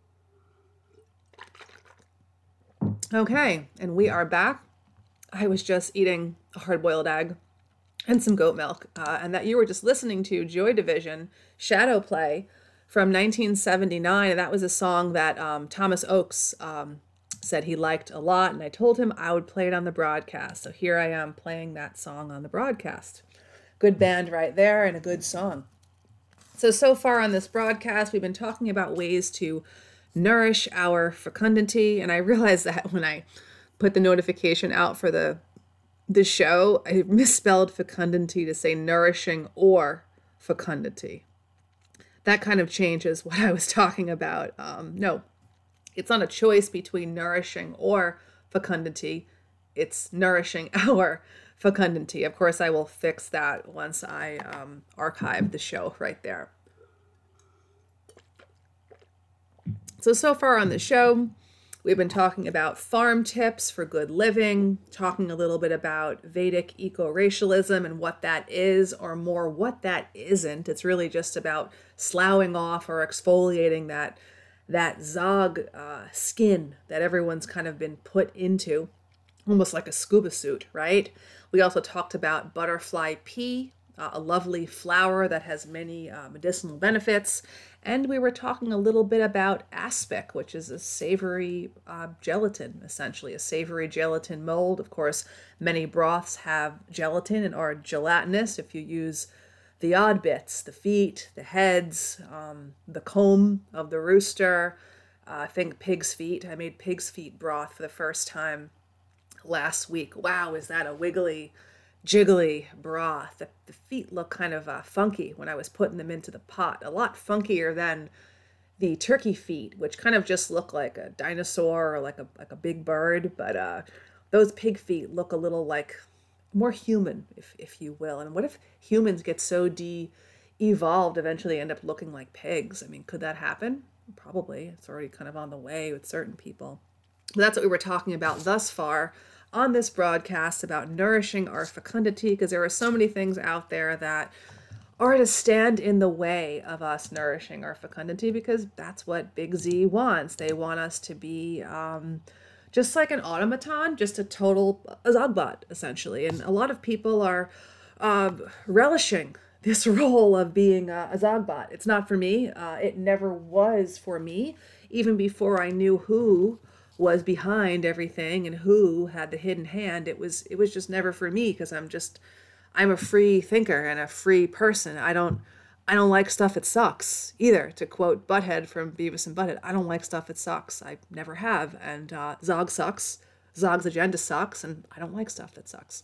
Okay, and we are back. I was just eating a hard-boiled egg and some goat milk, uh, and that you were just listening to Joy Division, Shadow Play, from nineteen seventy-nine, and that was a song that um, Thomas Oakes um, said he liked a lot, and I told him I would play it on the broadcast, so here I am playing that song on the broadcast. Good band right there, and a good song. So, so far on this broadcast, we've been talking about ways to nourish our fecundity, and I realized that when I put the notification out for the the show, I misspelled fecundity to say nourishing or fecundity. That kind of changes what I was talking about. Um, no, it's not a choice between nourishing or fecundity. It's nourishing our fecundity. Of course, I will fix that once I um, archive the show right there. So, so far on the show, we've been talking about farm tips for good living, talking a little bit about Vedic eco-racialism and what that is, or more what that isn't. It's really just about sloughing off or exfoliating that, that Zog uh, skin that everyone's kind of been put into, almost like a scuba suit, right? We also talked about butterfly pea, uh, a lovely flower that has many uh, medicinal benefits. And we were talking a little bit about aspic, which is a savory uh, gelatin, essentially, a savory gelatin mold. Of course, many broths have gelatin and are gelatinous if you use the odd bits, the feet, the heads, um, the comb of the rooster. Uh, I think pig's feet. I made pig's feet broth for the first time last week. Wow, is that a wiggly, jiggly broth. The, the feet look kind of uh, funky when I was putting them into the pot. A lot funkier than the turkey feet, which kind of just look like a dinosaur or like a like a big bird. But uh, those pig feet look a little like more human, if if you will. And what if humans get so de-evolved eventually end up looking like pigs? I mean, could that happen? Probably. It's already kind of on the way with certain people. But that's what we were talking about thus far on this broadcast, about nourishing our fecundity, because there are so many things out there that are to stand in the way of us nourishing our fecundity, because that's what Big Z wants. They want us to be um, just like an automaton, just a total a Zogbot, essentially. And a lot of people are uh, relishing this role of being a, a Zogbot. It's not for me. Uh, it never was for me, even before I knew who was behind everything and who had the hidden hand. It was it was just never for me, because I'm just I'm a free thinker and a free person. I don't I don't like stuff that sucks either, to quote Butthead from Beavis and Butthead. I don't like stuff that sucks. I never have. And uh, Zog sucks. Zog's agenda sucks, and I don't like stuff that sucks.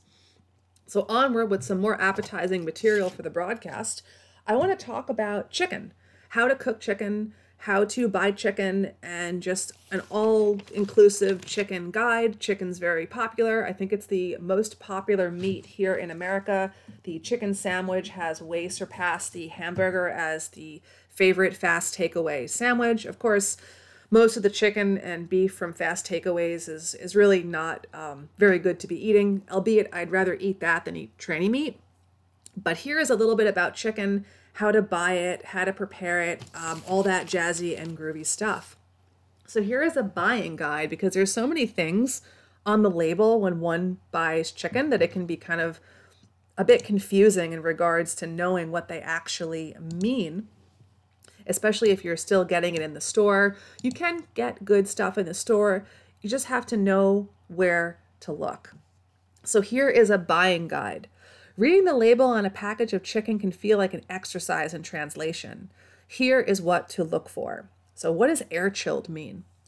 So onward with some more appetizing material for the broadcast. I want to talk about chicken, how to cook chicken, how to buy chicken, and just an all-inclusive chicken guide. Chicken's very popular. I think it's the most popular meat here in America. The chicken sandwich has way surpassed the hamburger as the favorite fast takeaway sandwich. Of course, most of the chicken and beef from fast takeaways is, is really not um, very good to be eating, albeit I'd rather eat that than eat tranny meat. But here is a little bit about chicken, how to buy it, how to prepare it, um, all that jazzy and groovy stuff. So here is a buying guide, because there's so many things on the label when one buys chicken that it can be kind of a bit confusing in regards to knowing what they actually mean, especially if you're still getting it in the store. You can get good stuff in the store. You just have to know where to look. So here is a buying guide. Reading the label on a package of chicken can feel like an exercise in translation. Here is what to look for. So what does air chilled mean?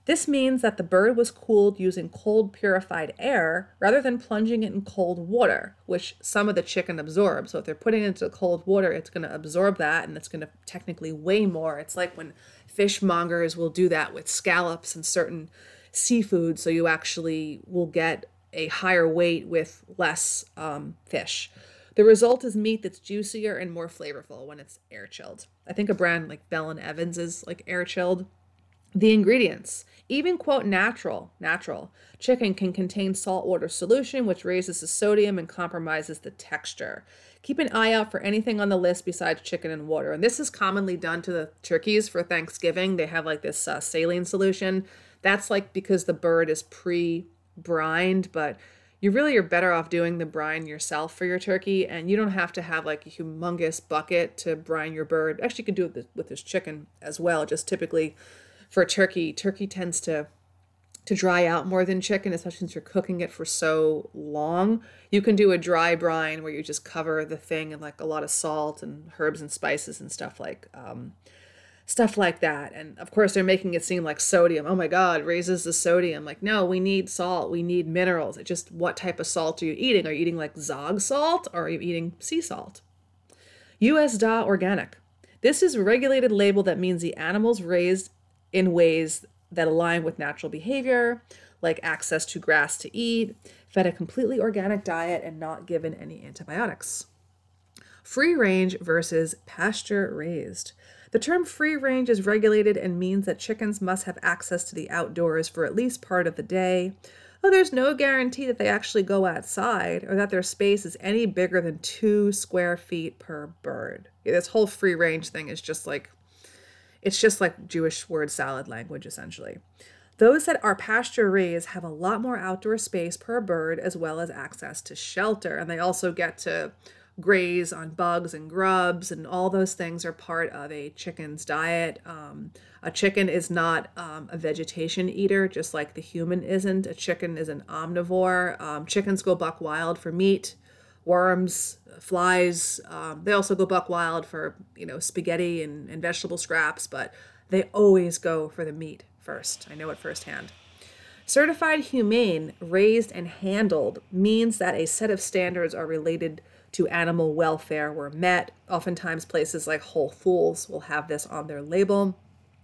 This means that the bird was cooled using cold purified air rather than plunging it in cold water, which some of the chicken absorb. So if they're putting it into cold water, it's going to absorb that and it's going to technically weigh more. It's like when fishmongers will do that with scallops and certain seafood, so you actually will get a higher weight with less um, fish. The result is meat that's juicier and more flavorful when it's air chilled. I think a brand like Bell and Evans is like air chilled. The ingredients, even quote natural, natural chicken can contain saltwater solution, which raises the sodium and compromises the texture. Keep an eye out for anything on the list besides chicken and water. And this is commonly done to the turkeys for Thanksgiving. They have like this uh, saline solution. That's like because the bird is pre-brined, but you really are better off doing the brine yourself for your turkey, and you don't have to have like a humongous bucket to brine your bird. Actually, you could do it with, with this chicken as well. Just typically for turkey, turkey tends to to dry out more than chicken, especially since you're cooking it for so long. You can do a dry brine where you just cover the thing in like a lot of salt and herbs and spices and stuff like um, stuff like that. And of course, they're making it seem like sodium. Oh my God, raises the sodium. Like, no, we need salt. We need minerals. It just, what type of salt are you eating? Are you eating like Zog salt or are you eating sea salt? U S D A Organic. This is a regulated label that means the animals raised in ways that align with natural behavior, like access to grass to eat, fed a completely organic diet, and not given any antibiotics. Free range versus pasture raised. The term free range is regulated and means that chickens must have access to the outdoors for at least part of the day. Though there's no guarantee that they actually go outside or that their space is any bigger than two square feet per bird. Yeah, this whole free range thing is just like, it's just like Jewish word salad language, essentially. Those that are pasture raised have a lot more outdoor space per bird as well as access to shelter. And they also get to graze on bugs and grubs, and all those things are part of a chicken's diet. Um, a chicken is not um, a vegetation eater, just like the human isn't. A chicken is an omnivore. Um, chickens go buck wild for meat, worms, flies. Um, they also go buck wild for, you know, spaghetti and, and vegetable scraps, but they always go for the meat first. I know it firsthand. Certified humane, raised, and handled means that a set of standards are related to animal welfare were met. Oftentimes places like Whole Foods will have this on their label.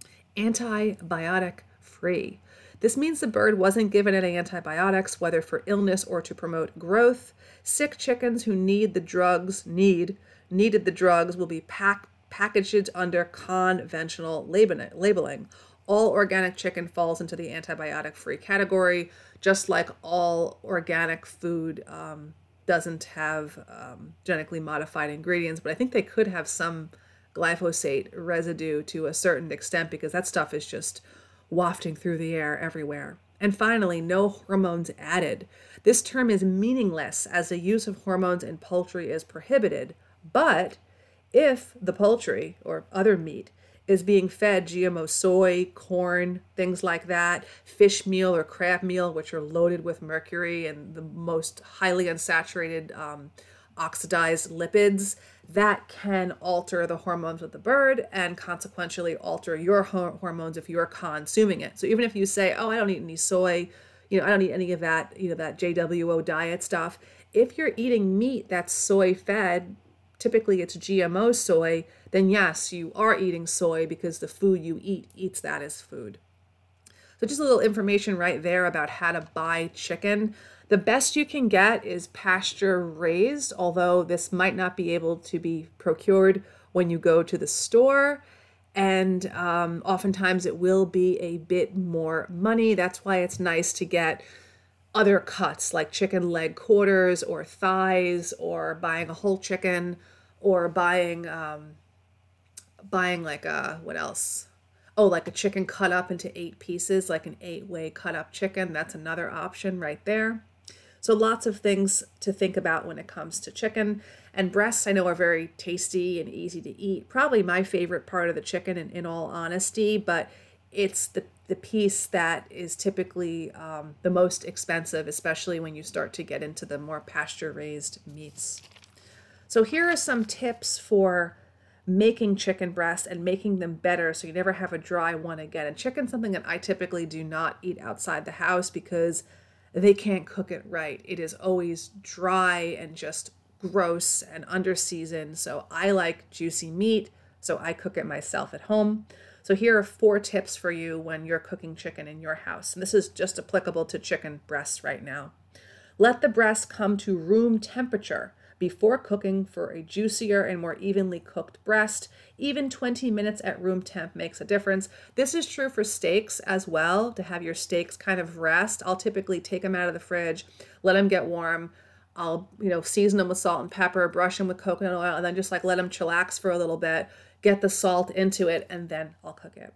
Antibiotic free. This means the bird wasn't given any antibiotics, whether for illness or to promote growth. Sick chickens who need the drugs, need, needed the drugs will be pack, packaged under conventional labeling. All organic chicken falls into the antibiotic-free category, just like all organic food um, doesn't have um, genetically modified ingredients, but I think they could have some glyphosate residue to a certain extent because that stuff is just wafting through the air everywhere. And finally, no hormones added. This term is meaningless as the use of hormones in poultry is prohibited, but if the poultry or other meat is being fed G M O soy, corn, things like that, fish meal or crab meal, which are loaded with mercury and the most highly unsaturated um, oxidized lipids, that can alter the hormones of the bird and consequentially alter your ho- hormones if you're consuming it. So even if you say, oh, I don't eat any soy, you know, I don't eat any of that, you know, that J W O diet stuff. If you're eating meat that's soy fed, typically it's G M O soy, then yes, you are eating soy because the food you eat eats that as food. So just a little information right there about how to buy chicken. The best you can get is pasture raised, although this might not be able to be procured when you go to the store. And um, oftentimes it will be a bit more money. That's why it's nice to get other cuts like chicken leg quarters or thighs, or buying a whole chicken, or buying um, buying like a, what else? Oh, like a chicken cut up into eight pieces, like an eight-way cut up chicken. That's another option right there. So lots of things to think about when it comes to chicken. And breasts, I know, are very tasty and easy to eat. Probably my favorite part of the chicken, in, in all honesty, but it's the, the piece that is typically um, the most expensive, especially when you start to get into the more pasture-raised meats. So here are some tips for making chicken breasts and making them better so you never have a dry one again. And chicken's something that I typically do not eat outside the house because they can't cook it right. It is always dry and just gross and under seasoned. So I like juicy meat, so I cook it myself at home. So here are four tips for you when you're cooking chicken in your house. And this is just applicable to chicken breasts right now. Let the breast come to room temperature before cooking for a juicier and more evenly cooked breast. Even twenty minutes at room temp makes a difference. This is true for steaks as well, to have your steaks kind of rest. I'll typically take them out of the fridge, let them get warm. I'll, you know, season them with salt and pepper, brush them with coconut oil, and then just like let them chillax for a little bit, get the salt into it, and then I'll cook it.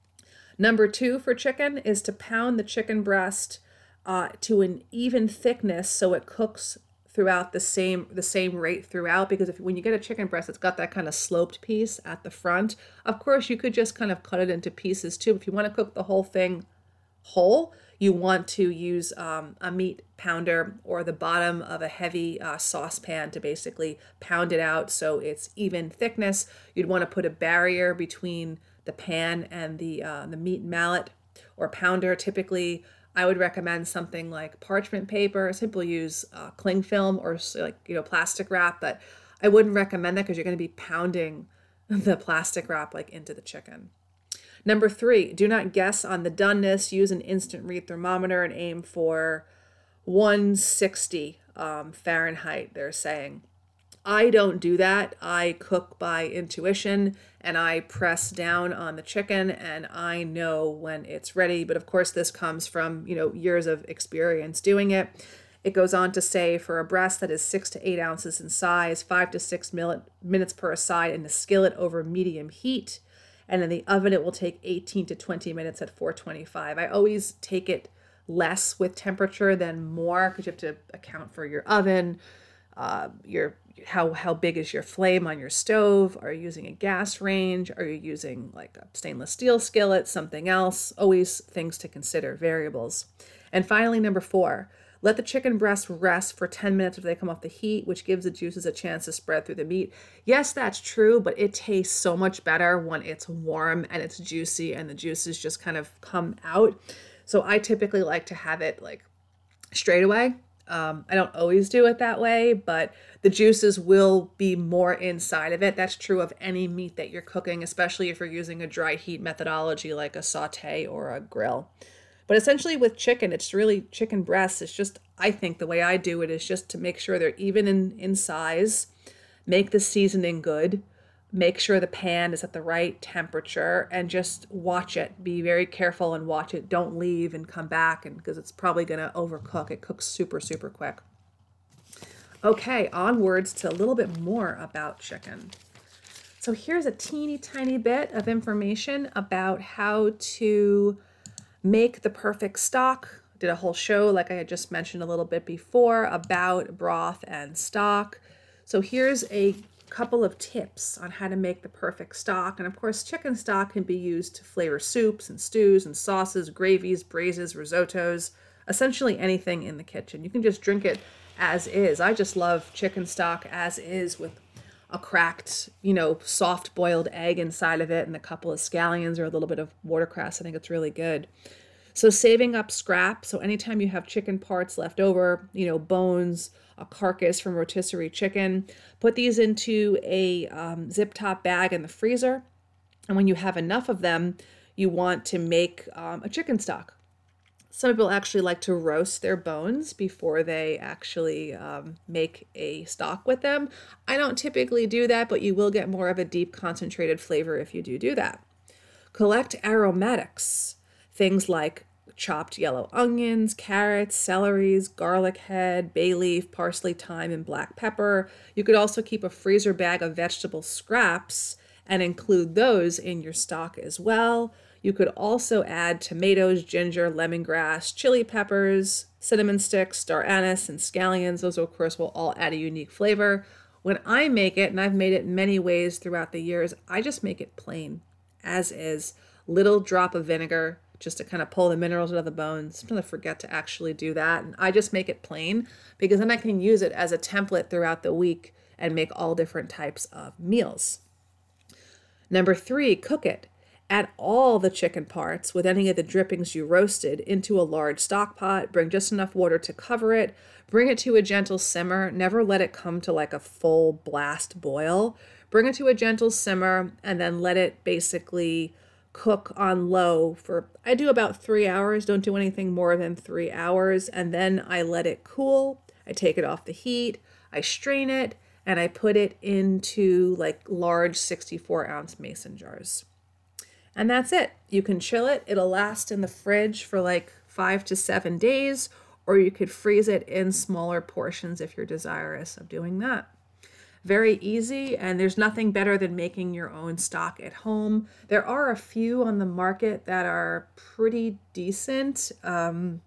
Number two for chicken is to pound the chicken breast uh, to an even thickness so it cooks throughout the same the same rate throughout, because if when you get a chicken breast, it's got that kind of sloped piece at the front. Of course, you could just kind of cut it into pieces too. If you want to cook the whole thing whole, you want to use um, a meat pounder or the bottom of a heavy uh, saucepan to basically pound it out so it's even thickness. You'd want to put a barrier between the pan and the uh, the meat mallet or pounder. Typically, I would recommend something like parchment paper. Some people use uh, cling film or like, you know, plastic wrap, but I wouldn't recommend that because you're going to be pounding the plastic wrap like into the chicken. Number three, do not guess on the doneness. Use an instant read thermometer and aim for one sixty um, Fahrenheit, they're saying. I don't do that. I cook by intuition and I press down on the chicken and I know when it's ready. But of course, this comes from, you know, years of experience doing it. It goes on to say for a breast that is six to eight ounces in size, five to six minutes per side in the skillet over medium heat. And in the oven, it will take eighteen to twenty minutes at four twenty-five. I always take it less with temperature than more because you have to account for your oven, uh, your how how big is your flame on your stove? Are you using a gas range? Are you using like a stainless steel skillet, something else? Always things to consider, variables. And finally, number four, let the chicken breast rest for ten minutes after they come off the heat, which gives the juices a chance to spread through the meat. Yes, that's true, but it tastes so much better when it's warm and it's juicy and the juices just kind of come out. So I typically like to have it like straight away. Um, I don't always do it that way, but the juices will be more inside of it. That's true of any meat that you're cooking, especially if you're using a dry heat methodology like a saute or a grill. But essentially with chicken, it's really chicken breasts. It's just, I think the way I do it is just to make sure they're even in, in size, make the seasoning good, make sure the pan is at the right temperature, and just watch it. Be very careful and watch it. Don't leave and come back, and because it's probably going to overcook. It cooks super, super quick. Okay, onwards to a little bit more about chicken. So here's a teeny tiny bit of information about how to make the perfect stock. Did a whole show, like I had just mentioned a little bit before, about broth and stock. So here's a couple of tips on how to make the perfect stock. And of course, chicken stock can be used to flavor soups and stews and sauces, gravies, braises, risottos, essentially anything in the kitchen. You can just drink it as is. I just love chicken stock as is with a cracked, you know, soft boiled egg inside of it and a couple of scallions or a little bit of watercress. I think it's really good. So saving up scrap. So anytime you have chicken parts left over, you know, bones, a carcass from rotisserie chicken, put these into a um, zip top bag in the freezer. And when you have enough of them, you want to make um, a chicken stock. Some people actually like to roast their bones before they actually um, make a stock with them. I don't typically do that, but you will get more of a deep concentrated flavor if you do do that. Collect aromatics, things like chopped yellow onions, carrots, celeries, garlic head, bay leaf, parsley, thyme, and black pepper. You could also keep a freezer bag of vegetable scraps and include those in your stock as well. You could also add tomatoes, ginger, lemongrass, chili peppers, cinnamon sticks, star anise, and scallions. Those, of course, will all add a unique flavor. When I make it, and I've made it in many ways throughout the years, I just make it plain, as is. Little drop of vinegar, just to kind of pull the minerals out of the bones. Sometimes I forget to actually do that. And I just make it plain because then I can use it as a template throughout the week and make all different types of meals. Number three, cook it. Add all the chicken parts with any of the drippings you roasted into a large stock pot. Bring just enough water to cover it. Bring it to a gentle simmer. Never let it come to like a full blast boil. Bring it to a gentle simmer and then let it basically cook on low for, I do about three hours. Don't do anything more than three hours. And then I let it cool. I take it off the heat. I strain it and I put it into like large sixty-four ounce mason jars. And that's it. You can chill it. It'll last in the fridge for like five to seven days, or you could freeze it in smaller portions if you're desirous of doing that. Very easy, and there's nothing better than making your own stock at home. There are a few on the market that are pretty decent, um,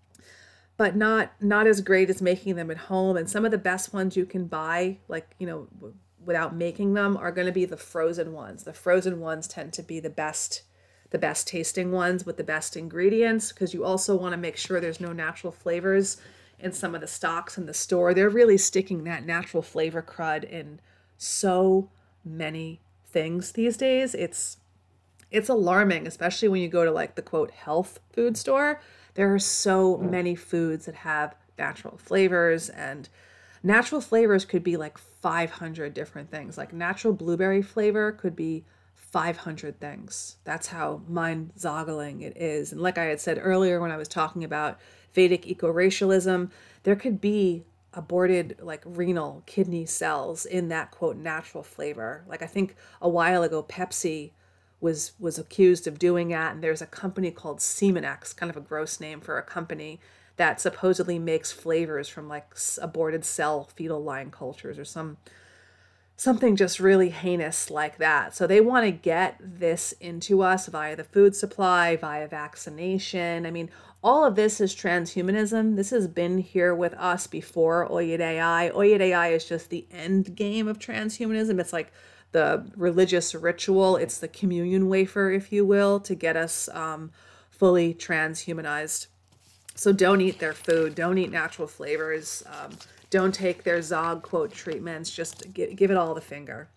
but not not as great as making them at home. And some of the best ones you can buy, like, you know, without making them, are going to be the frozen ones. The frozen ones tend to be the best, the best tasting ones with the best ingredients, because you also want to make sure there's no natural flavors in some of the stocks in the store. They're really sticking that natural flavor crud in so many things these days. It's it's alarming, especially when you go to like the quote health food store. There are so many foods that have natural flavors, and natural flavors could be like five hundred different things. Like natural blueberry flavor could be five hundred things. That's how mind-boggling it is. And like I had said earlier when I was talking about Vedic eco-racialism, there could be aborted like renal kidney cells in that quote natural flavor. Like I think a while ago Pepsi was was accused of doing that, and there's a company called Semenex, kind of a gross name for a company that supposedly makes flavors from like aborted cell fetal line cultures or some something just really heinous like that. So they want to get this into us via the food supply, via vaccination. I mean, all of this is transhumanism. This has been here with us before Oyed A I. Oyed A I is just the end game of transhumanism. It's like the religious ritual. It's the communion wafer, if you will, to get us um, fully transhumanized. So don't eat their food. Don't eat natural flavors. Um, don't take their Zog quote treatments. Just give, give it all the finger.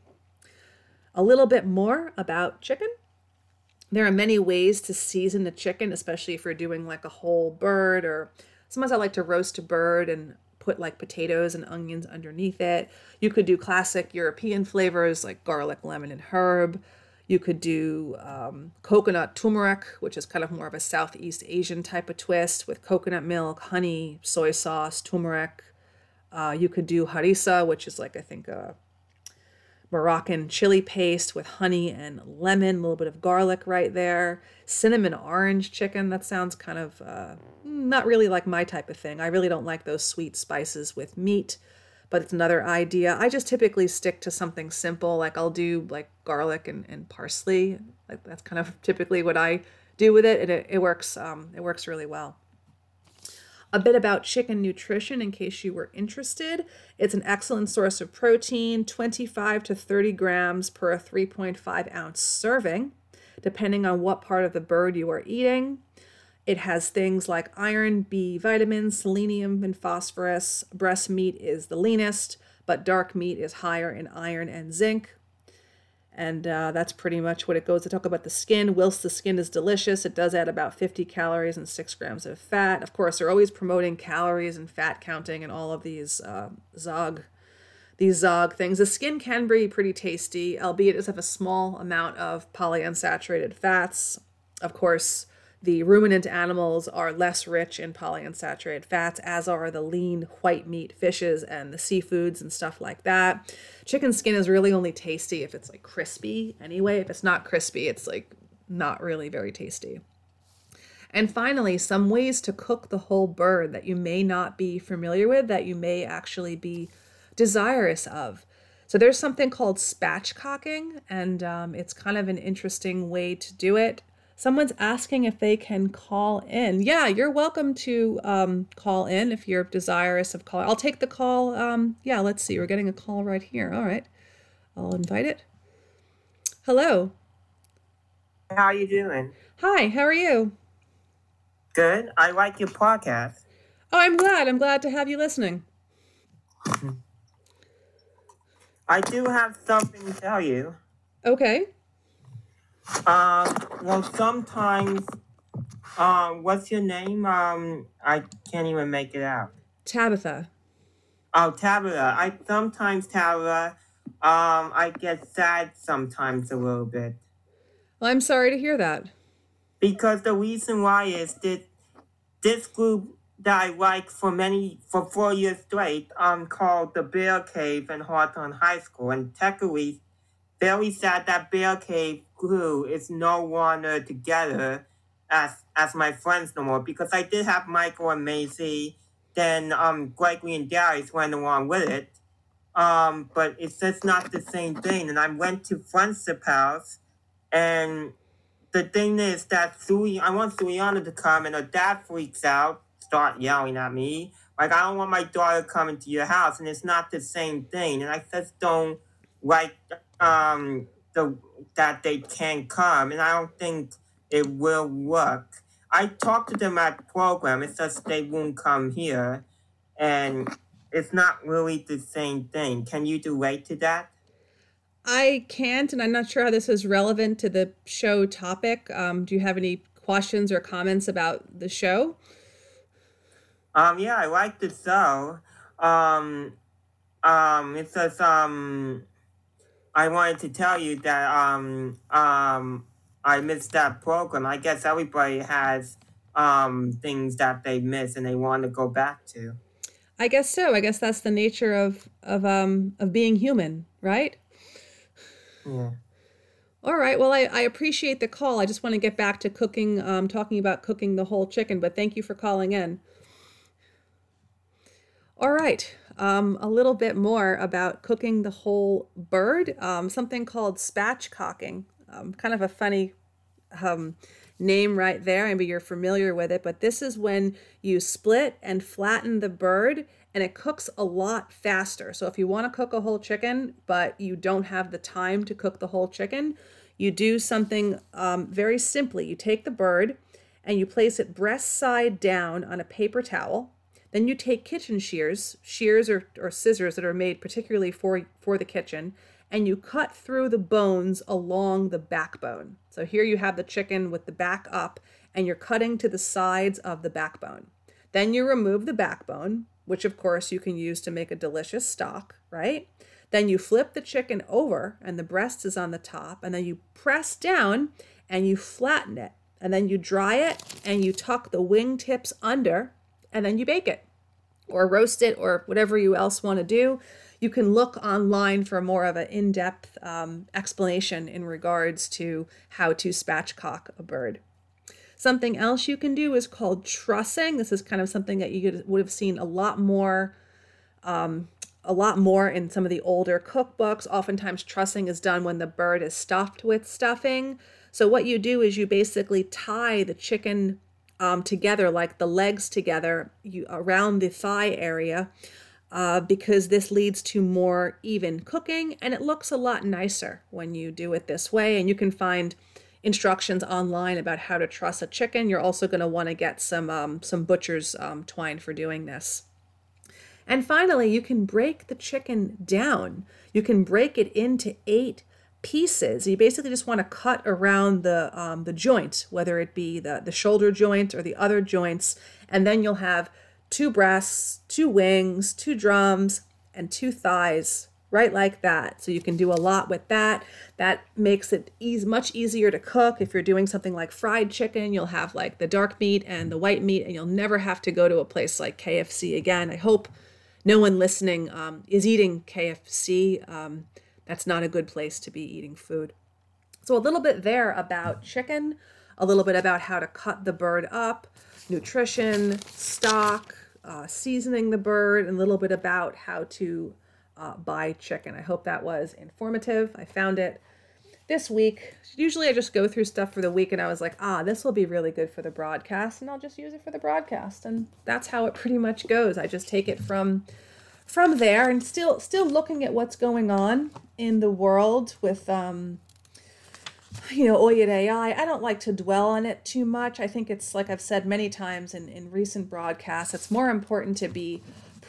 A little bit more about chicken. There are many ways to season the chicken, especially if you're doing like a whole bird, or sometimes I like to roast a bird and put like potatoes and onions underneath it. You could do classic European flavors like garlic, lemon, and herb. You could do um, coconut turmeric, which is kind of more of a Southeast Asian type of twist with coconut milk, honey, soy sauce, turmeric. Uh, you could do harissa, which is like, I think, a Moroccan chili paste with honey and lemon, a little bit of garlic right there. Cinnamon orange chicken, that sounds kind of uh, not really like my type of thing. I really don't like those sweet spices with meat, but it's another idea. I just typically stick to something simple, like I'll do like garlic and, and parsley. Like that's kind of typically what I do with it, and it, it works. Um, it works really well. A bit about chicken nutrition in case you were interested. It's an excellent source of protein, twenty-five to thirty grams per three point five ounce serving, depending on what part of the bird you are eating. It has things like iron, B vitamins, selenium, and phosphorus. Breast meat is the leanest, but dark meat is higher in iron and zinc. And uh, that's pretty much what it goes to talk about the skin. Whilst the skin is delicious, it does add about fifty calories and six grams of fat. Of course, they're always promoting calories and fat counting and all of these uh, Zog, these Zog things. The skin can be pretty tasty, albeit it does have a small amount of polyunsaturated fats. Of course, the ruminant animals are less rich in polyunsaturated fats, as are the lean white meat fishes and the seafoods and stuff like that. Chicken skin is really only tasty if it's like crispy anyway. If it's not crispy, it's like not really very tasty. And finally, some ways to cook the whole bird that you may not be familiar with, that you may actually be desirous of. So there's something called spatchcocking, and um, it's kind of an interesting way to do it. Someone's asking if they can call in. Yeah, you're welcome to um, call in if you're desirous of calling. I'll take the call. Um, yeah, let's see. We're getting a call right here. All right. I'll invite it. Hello. How are you doing? Hi, how are you? Good. I like your podcast. Oh, I'm glad. I'm glad to have you listening. I do have something to tell you. Okay. Um, well, sometimes, um, what's your name? Um, I can't even make it out. Tabitha. Oh, Tabitha. I sometimes, Tabitha, um, I get sad sometimes a little bit. Well, I'm sorry to hear that. Because the reason why is that this group that I like for many, for four years straight, um, called the Bear Cave in Hawthorne High School. And technically, very sad that Bear Cave crew is no longer together as as my friends no more, because I did have Michael and Maisie, then um Gregory and Darius went along with it. Um, but it's just not the same thing. And I went to Friendship House, and the thing is that Sui, I want Suliana to come, and her dad freaks out, start yelling at me. Like, I don't want my daughter coming to your house, and it's not the same thing. And I just don't like um the that they can come, and I don't think it will work. I talked to them at program. It's just they won't come here, and it's not really the same thing. Can you relate to that? I can't, and I'm not sure how this is relevant to the show topic. Um, do you have any questions or comments about the show? Um, yeah, I like the show. Um, um, it's just, um, I wanted to tell you that, um, um, I missed that program. I guess everybody has, um, things that they miss and they want to go back to. I guess so. I guess that's the nature of, of, um, of being human, right? Yeah. All right. Well, I, I appreciate the call. I just want to get back to cooking, um, talking about cooking the whole chicken, but thank you for calling in. All right. Um, a little bit more about cooking the whole bird, um, something called spatchcocking. Um, kind of a funny um, name right there. Maybe you're familiar with it, but this is when you split and flatten the bird, and it cooks a lot faster. So if you want to cook a whole chicken, but you don't have the time to cook the whole chicken, you do something um, very simply. You take the bird and you place it breast side down on a paper towel. Then you take kitchen shears, shears or, or scissors that are made particularly for, for the kitchen, and you cut through the bones along the backbone. So here you have the chicken with the back up, and you're cutting to the sides of the backbone. Then you remove the backbone, which of course you can use to make a delicious stock, right? Then you flip the chicken over, and the breast is on the top, and then you press down and you flatten it. And then you dry it, and you tuck the wing tips under, and then you bake it or roast it or whatever you else want to do. You can look online for more of an in-depth um, explanation in regards to how to spatchcock a bird. Something else you can do is called trussing. This is kind of something that you would have seen a lot more um, a lot more in some of the older cookbooks. Oftentimes trussing is done when the bird is stuffed with stuffing. So what you do is you basically tie the chicken um, together, like the legs together, you around the thigh area, uh, because this leads to more even cooking, and it looks a lot nicer when you do it this way. And you can find instructions online about how to truss a chicken. You're also going to want to get some um, some butcher's um, twine for doing this. And finally, you can break the chicken down. You can break it into eight pieces. You basically just want to cut around the um, the joint, whether it be the, the shoulder joint or the other joints, and then you'll have two breasts, two wings, two drums, and two thighs, right like that. So you can do a lot with that. That makes it easy, much easier to cook. If you're doing something like fried chicken, you'll have like the dark meat and the white meat, and you'll never have to go to a place like K F C again. I hope no one listening um, is eating K F C. Um, that's not a good place to be eating food. So a little bit there about chicken, a little bit about how to cut the bird up, nutrition, stock, uh, seasoning the bird, and a little bit about how to uh, buy chicken. I hope that was informative. I found it this week. Usually I just go through stuff for the week and I was like, ah, this will be really good for the broadcast, and I'll just use it for the broadcast. And that's how it pretty much goes. I just take it from from there, and still still looking at what's going on in the world with um you know, Oyed A I. I don't like to dwell on it too much. I think it's, like I've said many times in, in recent broadcasts, it's more important to be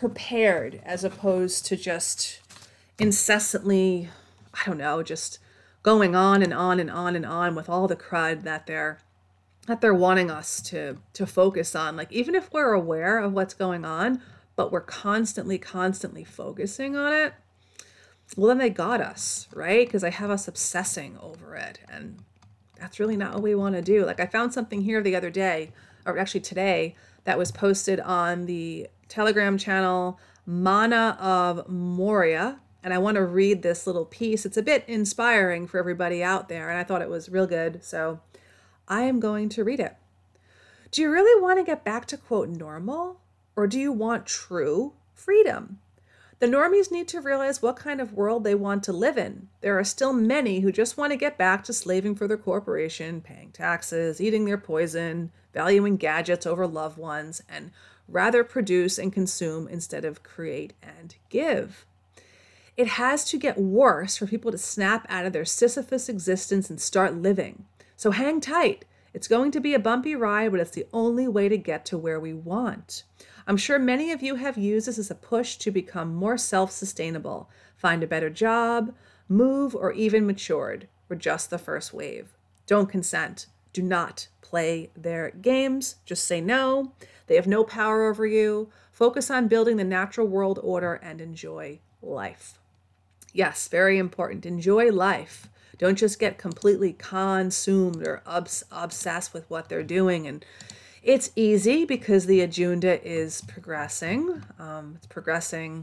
prepared as opposed to just incessantly, I don't know, just going on and on and on and on with all the crud that they're that they're wanting us to to focus on. Like, even if we're aware of what's going on, but we're constantly, constantly focusing on it, well, then they got us, right? Because they have us obsessing over it. And that's really not what we want to do. Like, I found something here the other day, or actually today, that was posted on the Telegram channel Mana of Moria. And I want to read this little piece. It's a bit inspiring for everybody out there, and I thought it was real good. So I am going to read it. Do you really want to get back to, quote, normal? Or do you want true freedom? The normies need to realize what kind of world they want to live in. There are still many who just want to get back to slaving for their corporation, paying taxes, eating their poison, valuing gadgets over loved ones, and rather produce and consume instead of create and give. It has to get worse for people to snap out of their Sisyphus existence and start living. So hang tight. It's going to be a bumpy ride, but it's the only way to get to where we want. I'm sure many of you have used this as a push to become more self-sustainable, find a better job, move, or even matured. We're just the first wave. Don't consent. Do not play their games. Just say no. They have no power over you. Focus on building the natural world order and enjoy life. Yes, very important. Enjoy life. Don't just get completely consumed or obs- obsessed with what they're doing. And it's easy because the agenda is progressing. Um, it's progressing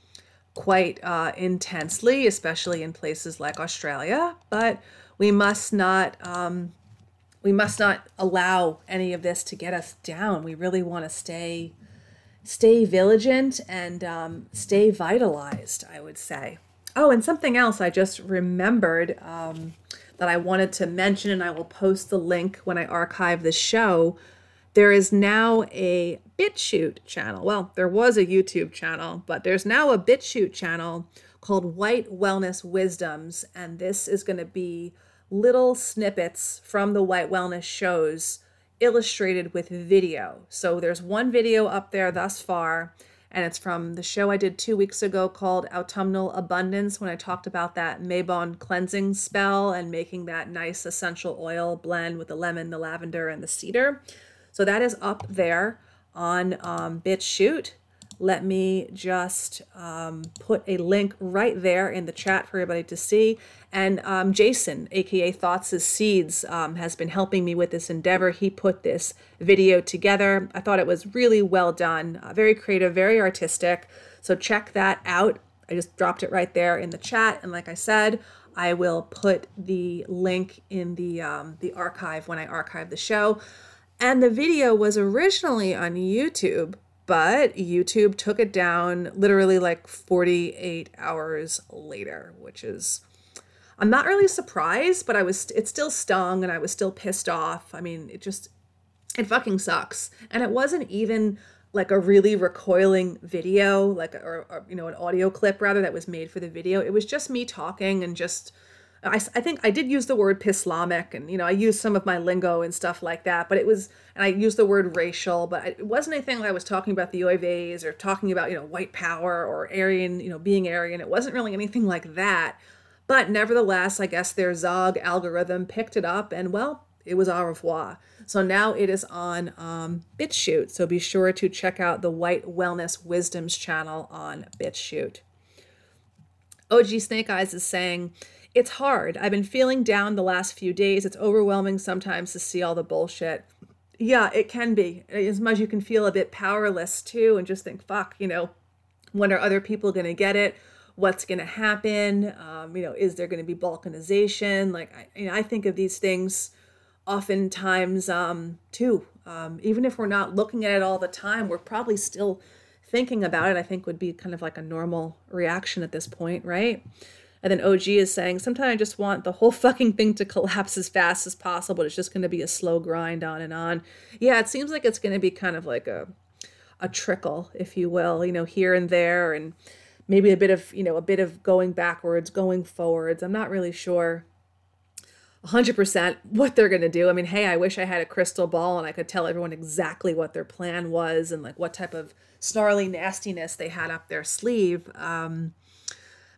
quite uh, intensely, especially in places like Australia. But we must not um, we must not allow any of this to get us down. We really want to stay stay vigilant and um, stay vitalized, I would say. Oh, and something else I just remembered um, that I wanted to mention, and I will post the link when I archive the show. There is now a BitChute channel. Well, there was a YouTube channel, but there's now a BitChute channel called White Wellness Wisdoms, and this is going to be little snippets from the White Wellness shows illustrated with video. So there's one video up there thus far, and it's from the show I did two weeks ago called Autumnal Abundance, when I talked about that Maybon cleansing spell and making that nice essential oil blend with the lemon, the lavender, and the cedar. So that is up there on um, BitChute. Let me just um, put a link right there in the chat for everybody to see. And um, Jason, aka Thoughts as Seeds, um, has been helping me with this endeavor. He put this video together. I thought it was really well done, uh, very creative, very artistic. So check that out. I just dropped it right there in the chat. And like I said, I will put the link in the um, the archive when I archive the show. And the video was originally on YouTube, but YouTube took it down literally like forty-eight hours later, which is, I'm not really surprised, but I was, it still stung and I was still pissed off. I mean, it just, it fucking sucks. And it wasn't even like a really recoiling video, like, or, or you know, an audio clip rather that was made for the video. It was just me talking and just, I, I think I did use the word Pislamic, and, you know, I used some of my lingo and stuff like that, but it was, and I used the word racial, but it wasn't anything like I was talking about the Oives or talking about, you know, white power or Aryan, you know, being Aryan. It wasn't really anything like that. But nevertheless, I guess their Zog algorithm picked it up, and well, it was au revoir. So now it is on um, BitChute. So be sure to check out the White Wellness Wisdoms channel on BitChute. O G Snake Eyes is saying, it's hard. I've been feeling down the last few days. It's overwhelming sometimes to see all the bullshit. Yeah, it can be. As much as you can feel a bit powerless too, and just think, fuck, you know, when are other people going to get it? What's going to happen? Um, you know, is there going to be balkanization? Like, I, you know, I think of these things oftentimes um, too. Um, even if we're not looking at it all the time, we're probably still thinking about it. I think would be kind of like a normal reaction at this point, right? And then O G is saying, sometimes I just want the whole fucking thing to collapse as fast as possible. It's just going to be a slow grind on and on. Yeah, it seems like it's going to be kind of like a a trickle, if you will, you know, here and there, and maybe a bit of, you know, a bit of going backwards, going forwards. I'm not really sure one hundred percent what they're going to do. I mean, hey, I wish I had a crystal ball and I could tell everyone exactly what their plan was and like what type of snarly nastiness they had up their sleeve. Um,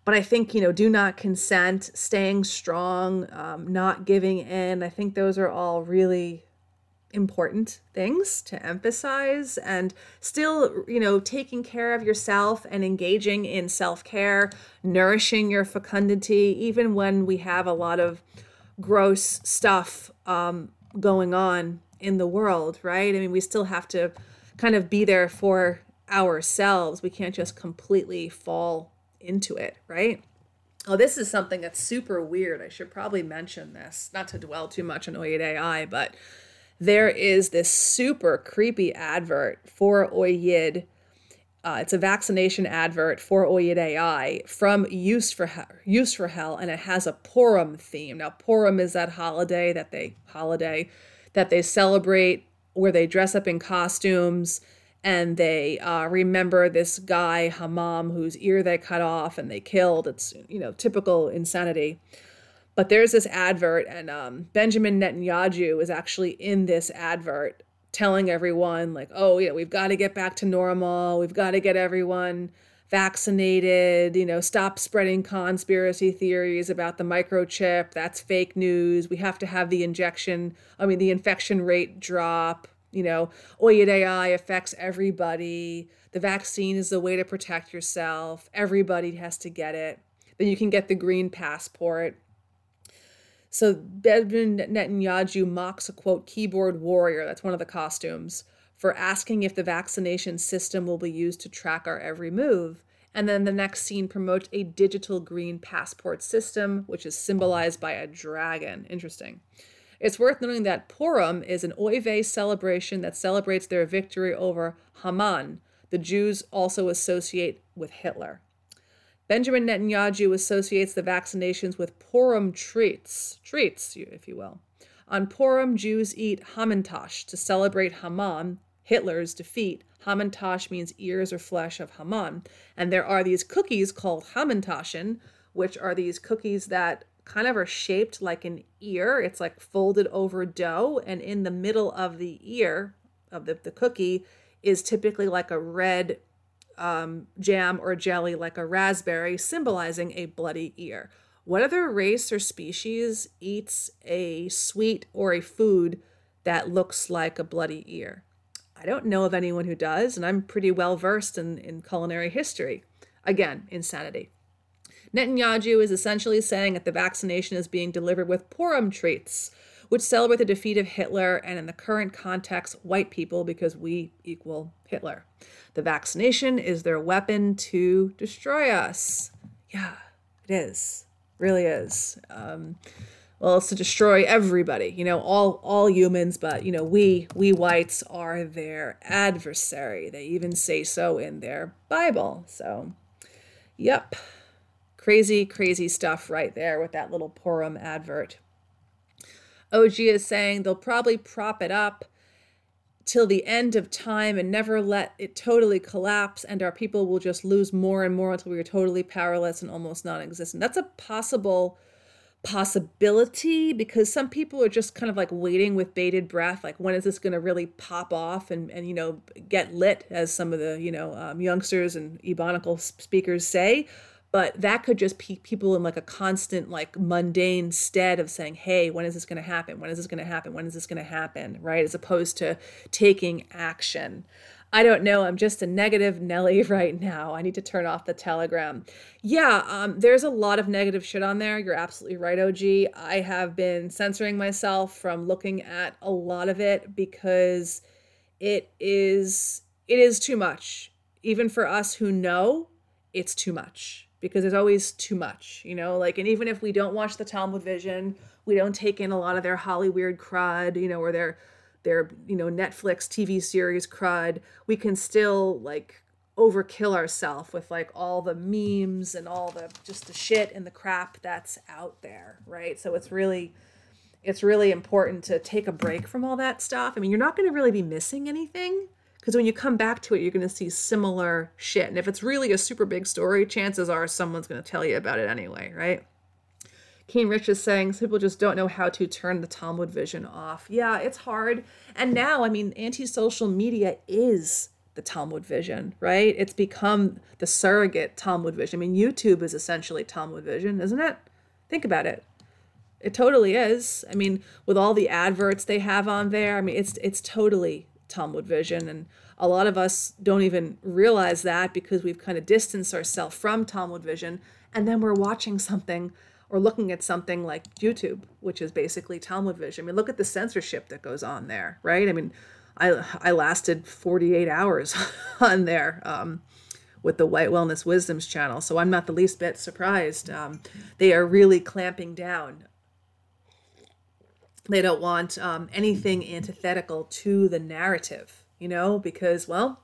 But I think, you know, do not consent, staying strong, um, not giving in. I think those are all really important things to emphasize, and still, you know, taking care of yourself and engaging in self-care, nourishing your fecundity, even when we have a lot of gross stuff um, going on in the world, right? I mean, we still have to kind of be there for ourselves. We can't just completely fall into it, right? Oh, this is something that's super weird. I should probably mention this, not to dwell too much on Oyed A I, but there is this super creepy advert for Oyed. Uh, it's a vaccination advert for Oyed A I from Use for Hell, Use for Hell, and it has a Purim theme. Now, Purim is that holiday that they holiday that they celebrate, where they dress up in costumes and they uh, remember this guy Hammam whose ear they cut off and they killed. It's, you know, typical insanity. But there's this advert, and um, Benjamin Netanyahu is actually in this advert telling everyone, like, oh, yeah, we've got to get back to normal. We've got to get everyone vaccinated, you know, stop spreading conspiracy theories about the microchip. That's fake news. We have to have the injection, I mean, the infection rate drop. You know, Oyed A I affects everybody. The vaccine is the way to protect yourself. Everybody has to get it. Then you can get the green passport. So Benjamin Netanyahu mocks a, quote, keyboard warrior, that's one of the costumes, for asking if the vaccination system will be used to track our every move. And then the next scene promotes a digital green passport system, which is symbolized by a dragon. Interesting. It's worth noting that Purim is an Oive celebration that celebrates their victory over Haman. The Jews also associate with Hitler. Benjamin Netanyahu associates the vaccinations with Purim treats, treats, if you will. On Purim, Jews eat Hamantash to celebrate Haman, Hitler's defeat. Hamantash means ears or flesh of Haman. And there are these cookies called Hamantashen, which are these cookies that kind of are shaped like an ear. It's like folded over dough, and in the middle of the ear of the, the cookie is typically like a red Um, jam or jelly like a raspberry, symbolizing a bloody ear. What other race or species eats a sweet or a food that looks like a bloody ear? I don't know of anyone who does, and I'm pretty well versed in, in culinary history. Again, insanity. Netanyahu is essentially saying that the vaccination is being delivered with Purim treats, which celebrate the defeat of Hitler, and in the current context, white people, because we equal Hitler. The vaccination is their weapon to destroy us. Yeah, it is. Really is. Um, well, it's to destroy everybody, you know, all all humans, but, you know, we, we whites are their adversary. They even say so in their Bible. So, yep. Crazy, crazy stuff right there with that little Purim advert. O G is saying they'll probably prop it up till the end of time and never let it totally collapse, and our people will just lose more and more until we are totally powerless and almost non-existent. That's a possible possibility, because some people are just kind of like waiting with bated breath, like, when is this going to really pop off and, and, you know, get lit, as some of the, you know, um, youngsters and ebonical speakers say. But that could just keep people in like a constant, like, mundane stead of saying, hey, when is this going to happen? When is this going to happen? When is this going to happen? Right? As opposed to taking action. I don't know. I'm just a negative Nelly right now. I need to turn off the Telegram. Yeah, um, there's a lot of negative shit on there. You're absolutely right, O G. I have been censoring myself from looking at a lot of it because it is, it is too much. Even for us who know, it's too much. Because there's always too much, you know, like, and even if we don't watch the Talmud Vision, we don't take in a lot of their Hollyweird crud, you know, or their, their, you know, Netflix T V series crud, we can still, like, overkill ourselves with, like, all the memes and all the, just the shit and the crap that's out there, right? So it's really, it's really important to take a break from all that stuff. I mean, you're not going to really be missing anything, because when you come back to it, you're going to see similar shit. And if it's really a super big story, chances are someone's going to tell you about it anyway, right? Keen Rich is saying people just don't know how to turn the Talmud Vision off. Yeah, it's hard. And now, I mean, anti-social media is the Talmud Vision, right? It's become the surrogate Talmud Vision. I mean, YouTube is essentially Talmud Vision, isn't it? Think about it. It totally is. I mean, with all the adverts they have on there, I mean, it's it's totally Talmud Vision. And a lot of us don't even realize that because we've kind of distanced ourselves from Talmud Vision. And then we're watching something or looking at something like YouTube, which is basically Talmud Vision. I mean, look at the censorship that goes on there, right? I mean, I I lasted forty-eight hours on there um, with the White Wellness Wisdoms channel. So I'm not the least bit surprised. Um, they are really clamping down. They don't want um, anything antithetical to the narrative, you know, because, well,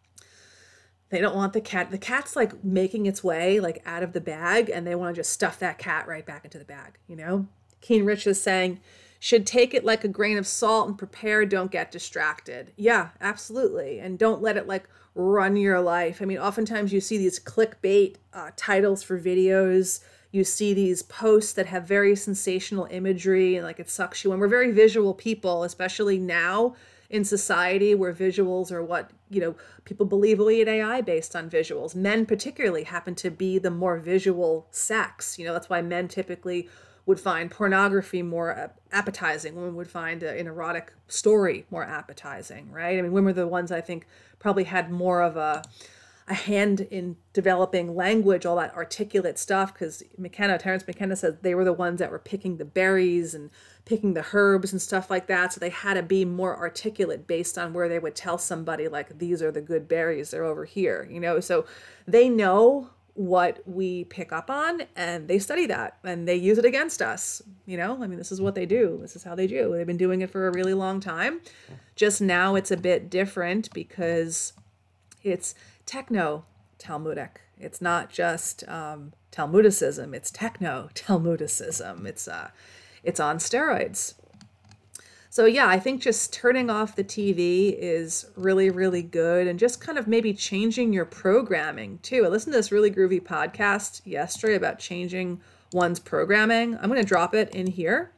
they don't want the cat. The cat's like making its way like out of the bag, and they want to just stuff that cat right back into the bag, you know? Keen Rich is saying, should take it like a grain of salt and prepare, don't get distracted. Yeah, absolutely. And don't let it like run your life. I mean, oftentimes you see these clickbait uh, titles for videos. You see these posts that have very sensational imagery and like it sucks you in. We're very visual people, especially now in society where visuals are what, you know, people believe we eat A I based on visuals. Men particularly happen to be the more visual sex. You know, that's why men typically would find pornography more appetizing. Women would find an erotic story more appetizing, right? I mean, women are the ones I think probably had more of a a hand in developing language, all that articulate stuff, because McKenna, Terence McKenna says they were the ones that were picking the berries and picking the herbs and stuff like that. So they had to be more articulate based on where they would tell somebody like, these are the good berries, they're over here, you know? So they know what we pick up on and they study that and they use it against us, you know? I mean, this is what they do. This is how they do. They've been doing it for a really long time. Just now it's a bit different because it's techno-Talmudic. It's not just um, Talmudicism, it's techno-Talmudicism. It's uh, it's on steroids. So yeah, I think just turning off the T V is really, really good, and just kind of maybe changing your programming too. I listened to this really groovy podcast yesterday about changing one's programming. I'm going to drop it in here.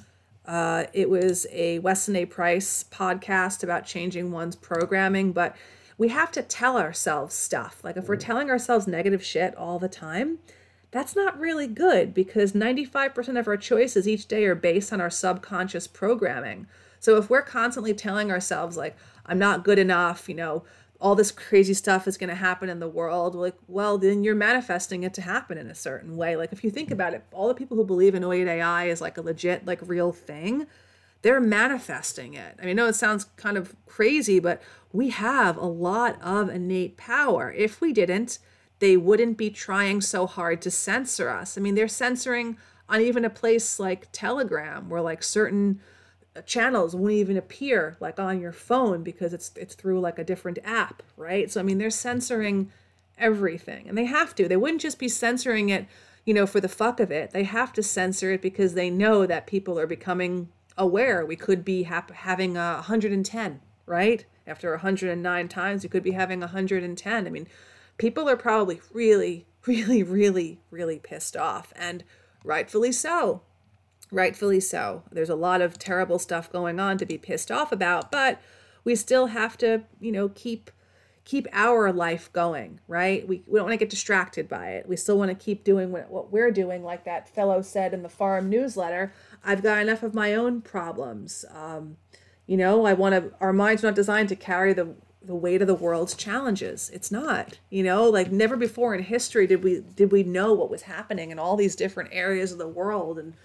Uh, it was a Weston A. Price podcast about changing one's programming, but we have to tell ourselves stuff. Like if we're telling ourselves negative shit all the time, that's not really good because ninety-five percent of our choices each day are based on our subconscious programming. So if we're constantly telling ourselves like, I'm not good enough, you know, all this crazy stuff is going to happen in the world, like, well, then you're manifesting it to happen in a certain way. Like if you think about it, all the people who believe in Oyed A I is like a legit, like real thing, they're manifesting it. I mean, I know it sounds kind of crazy, but we have a lot of innate power. If we didn't, they wouldn't be trying so hard to censor us. I mean, they're censoring on even a place like Telegram, where like certain channels won't even appear like on your phone because it's it's through like a different app, right? So I mean, they're censoring everything, and they have to. They wouldn't just be censoring it, you know, for the fuck of it. They have to censor it because they know that people are becoming aware. We could be ha- having a one hundred ten, right? After one hundred nine times, you could be having one hundred ten. I mean, people are probably really, really, really, really pissed off, and rightfully so. Rightfully so. There's a lot of terrible stuff going on to be pissed off about, but we still have to, you know, keep keep our life going, right? We, we don't want to get distracted by it. We still want to keep doing what, what we're doing, like that fellow said in the Farm newsletter. I've got enough of my own problems. Um, you know, I want to, our mind's not designed to carry the the weight of the world's challenges. It's not, you know, like never before in history did we did we know what was happening in all these different areas of the world and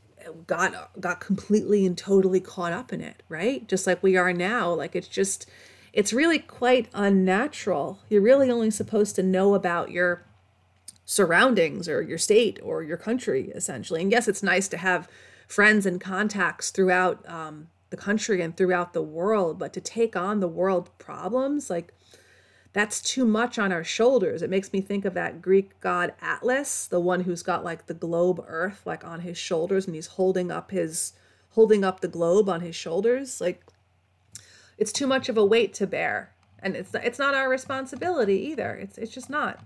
got got completely and totally caught up in it, right? Just like we are now. Like it's just, it's really quite unnatural. You're really only supposed to know about your surroundings or your state or your country, essentially. And yes, it's nice to have friends and contacts throughout um, the country and throughout the world, but to take on the world problems, like that's too much on our shoulders. It makes me think of that Greek god Atlas, the one who's got like the globe earth like on his shoulders, and he's holding up his holding up the globe on his shoulders. Like it's too much of a weight to bear, and it's it's not our responsibility either. It's it's just not.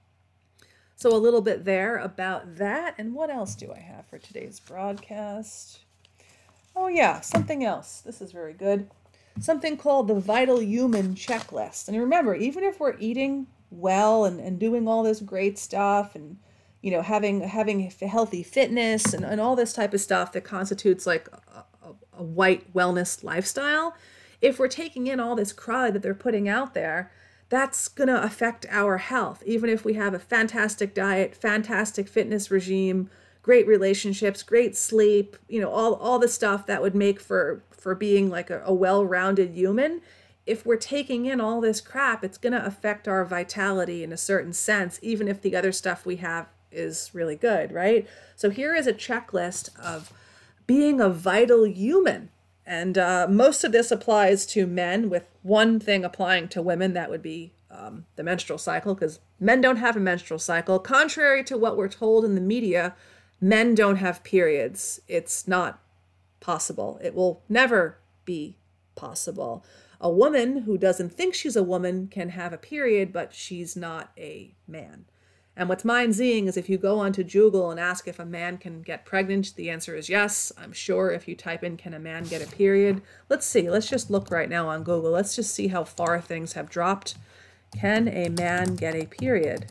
So a little bit there about that. And what else do I have for today's broadcast? Oh yeah, something else. This is very good. something called the Vital Human Checklist. And remember, even if we're eating well and, and doing all this great stuff and, you know, having having healthy fitness and, and all this type of stuff that constitutes like a, a, a white wellness lifestyle, if we're taking in all this crud that they're putting out there, that's going to affect our health. Even if we have a fantastic diet, fantastic fitness regime, great relationships, great sleep, you know, all, all the stuff that would make for, for being like a, a well-rounded human. If we're taking in all this crap, it's going to affect our vitality in a certain sense, even if the other stuff we have is really good, right? So here is a checklist of being a vital human. And uh, most of this applies to men, with one thing applying to women. That would be um, the menstrual cycle, because men don't have a menstrual cycle. Contrary to what we're told in the media, men don't have periods. It's not possible. It will never be possible. A woman who doesn't think she's a woman can have a period, but she's not a man. And what's mind-seeing is if you go onto Google and ask if a man can get pregnant, the answer is yes. I'm sure if you type in, can a man get a period? Let's see. Let's just look right now on Google. Let's just see how far things have dropped. Can a man get a period?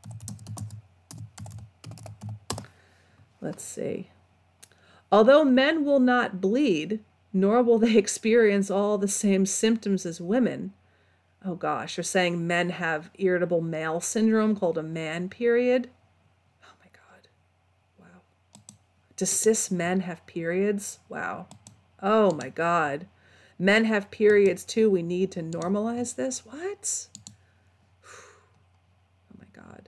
Let's see. Although men will not bleed, nor will they experience all the same symptoms as women. Oh gosh, they're saying men have irritable male syndrome called a man period. Oh my God. Wow. Do cis men have periods? Wow. Oh my God. Men have periods too. We need to normalize this. What? Oh my God.